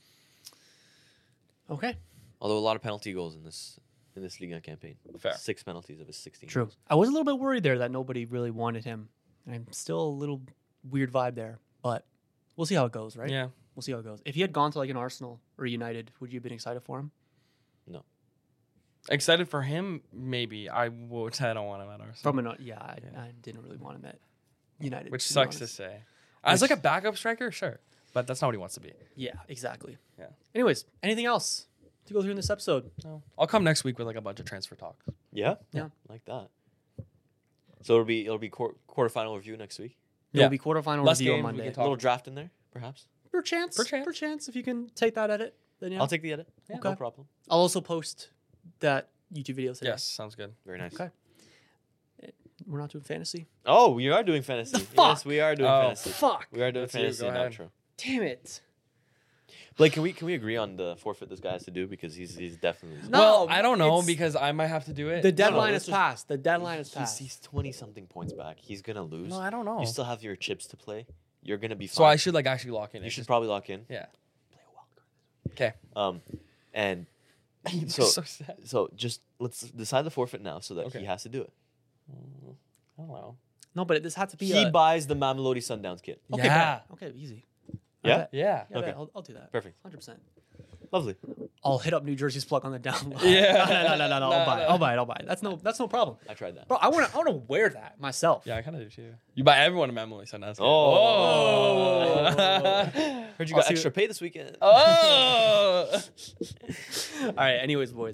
Okay. Although a lot of penalty goals in this Liga campaign. Fair. 6 penalties of his 16. True. goals. I was a little bit worried there that nobody really wanted him. I'm still a little weird vibe there, but we'll see how it goes, right? Yeah. We'll see how it goes. If he had gone to like an Arsenal or United, would you have been excited for him? No. Excited for him? Maybe. I don't want him at Arsenal. I didn't really want him at United. Which to be sucks to honest. say. As like a backup striker, sure. But that's not what he wants to be. Yeah, exactly. Yeah. Anyways, anything else to go through in this episode? No. I'll come next week with like a bunch of transfer talks. Yeah? Yeah. Like that. So it'll be quarterfinal review next week. It'll Yeah. be quarterfinal Less review on games, we Monday. can A talk. little draft in there, perhaps. Perchance, if you can take that edit, then yeah. I'll take the edit. Yeah. No Okay. problem. I'll also post that YouTube video today. Yes, sounds good. Very nice. Okay. We're not doing fantasy. Oh, we are doing fantasy. fuck? Yes, we are doing Oh. fantasy. Fuck. We are doing That's you, fantasy go and ahead. outro. Damn it. Blake, can we agree on the forfeit this guy has to do because he's definitely No, well, I don't know it's- because I might have to do it. The deadline let's is just- passed. The deadline is he's, passed. he's 20 something points back. He's gonna lose. No, I don't know. You still have your chips to play. You're gonna be fine. So I should like actually lock in. You It should just- probably lock in. Yeah. Play a wild card. Okay. And so so sad. so just let's decide the forfeit now so that Okay. he has to do it. I don't know. No, but this had to be He buys the Mamelodi Sundowns kit. Okay, Yeah. bet. Okay, easy. Yeah? Bet. Yeah. Yeah, Okay. bet. I'll do that. Perfect. 100%. Lovely. I'll hit up New Jersey's plug on the down low. Yeah. No. I'll buy it. That's no problem. I tried that. Bro, I wanna wear that myself. Yeah, I kind of do too. You buy everyone a Mammoth Sundance. Oh. Oh. Heard you I'll got see extra pay this weekend. Oh. All right. Anyways, boys.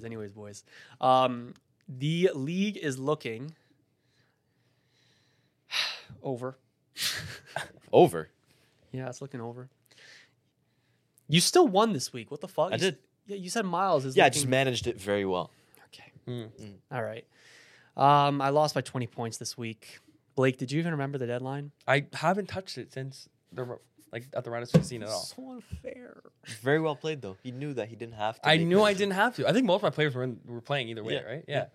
The league is looking. Over. Over. Yeah, it's looking over. You still won this week. What the fuck? I did. Yeah, you said Miles is Yeah, I looking... just managed it very well. Okay. All right. I lost by 20 points this week. Blake, did you even remember the deadline? I haven't touched it since at the Riders Casino at all. So unfair. Very well played, though. He knew that he didn't have to. I make knew it. I didn't have to. I think most of my players were playing either way, Yeah. right? Yeah.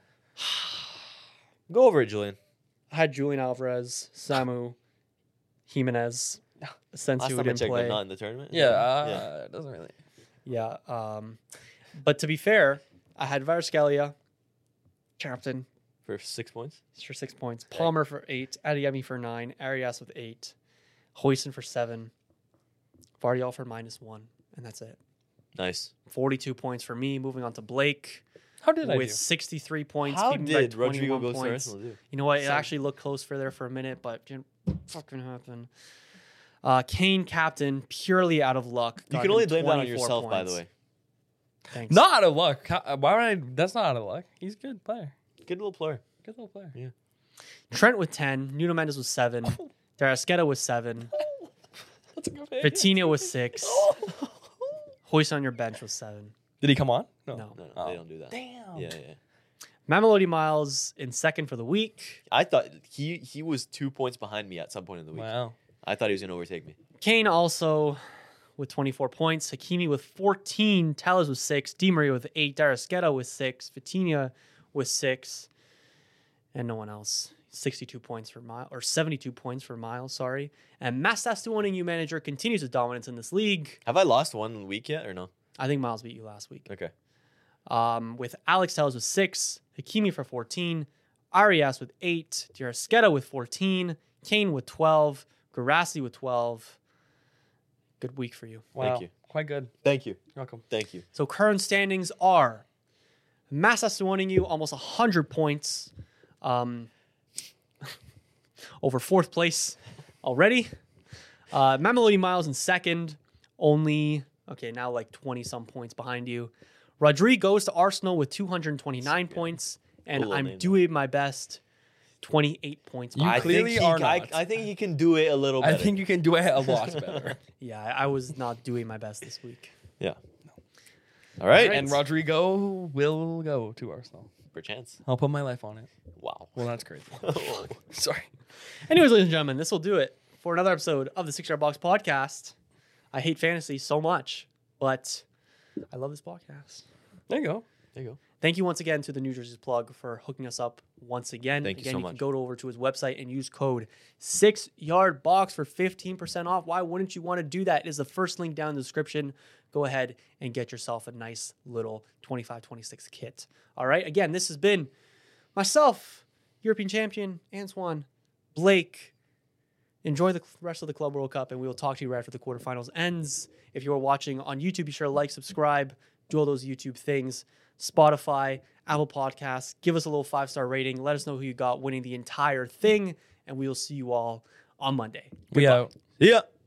Go over it, Julian. I had Julian Alvarez, Samu, Jimenez, since Last he time I didn't checked, play. but not in the tournament. Yeah. It doesn't really. Yeah. But to be fair, I had Varaskelia, captain, For 6 points. for 6 points. Palmer for 8. Adeyemi for 9. Arias with 8. Hoyson for 7. Vardial for -1. And that's it. Nice. 42 points for me. Moving on to Blake How did I with do? 63 points. How beaten by did 21 Rodrigo go to points. Arsenal do? You know what? It Same. actually looked close for there for a minute, but didn't fucking happen. Kane captain, purely out of luck. You got can him only blame that on 24 yourself, by the points. way. Thanks. Not out of luck. Why would I? That's not out of luck. He's a good player. Good little player. Good little player. Yeah. Trent with 10. Nuno Mendes with 7. Darasqueta with 7. That's a good pick. Vitinha with 6. Hoyson on your bench with 7. Did he come on? No. No, Oh. they don't do that. Damn. Yeah. Mamelodi Miles in second for the week. I thought he was 2 points behind me at some point in the week. Wow. I thought he was going to overtake me. Kane also with 24 points. Hakimi with 14. Tellez with 6. Di Maria with 8. Darasqueta with 6. Vitinha with 6. And no one else. 62 points for Miles, or 72 points for Miles, sorry. And Mastastuoning, you manager, continues his dominance in this league. Have I lost one week yet or no? I think Miles beat you last week. Okay. With Alex Tellez with 6. Hakimi for 14. Arias with 8. Darasqueta with 14. Kane with 12. Garassi with 12. Good week for you. Wow. Thank you. Quite good. Thank you. You're welcome. Thank you. So current standings are Mastastuoning you almost 100 points over fourth place already. Mamelodi Miles in second, only, now like 20 some points behind you. Rodrigo goes to Arsenal with 229 points, and Cool I'm name, doing my best, 28 points. You behind. clearly he, are I, not. I think he can do it a little better. I think you can do it a lot better. Yeah, I was not doing my best this week. Yeah. All right. Right. And Rodrigo will go to Arsenal. Perchance. I'll put my life on it. Wow. Well, that's crazy. Sorry. Anyways, ladies and gentlemen, this will do it for another episode of the 6 Yard Box Podcast. I hate fantasy so much, but I love this podcast. There you go. There you go. Thank you once again to the New Jersey's Plug for hooking us up once again. Thank you Again, so you can much. go over to his website and use code 6YardBox for 15% off. Why wouldn't you want to do that? It is the first link down in the description. Go ahead and get yourself a nice little 25-26 kit. All right. Again, this has been myself, European champion, Antoine, Blake. Enjoy the rest of the Club World Cup, and we will talk to you right after the quarterfinals ends. If you are watching on YouTube, be sure to like, subscribe, do all those YouTube things. Spotify, Apple Podcasts. Give us a little 5-star rating. Let us know who you got winning the entire thing, and we will see you all on Monday. We out. Yeah.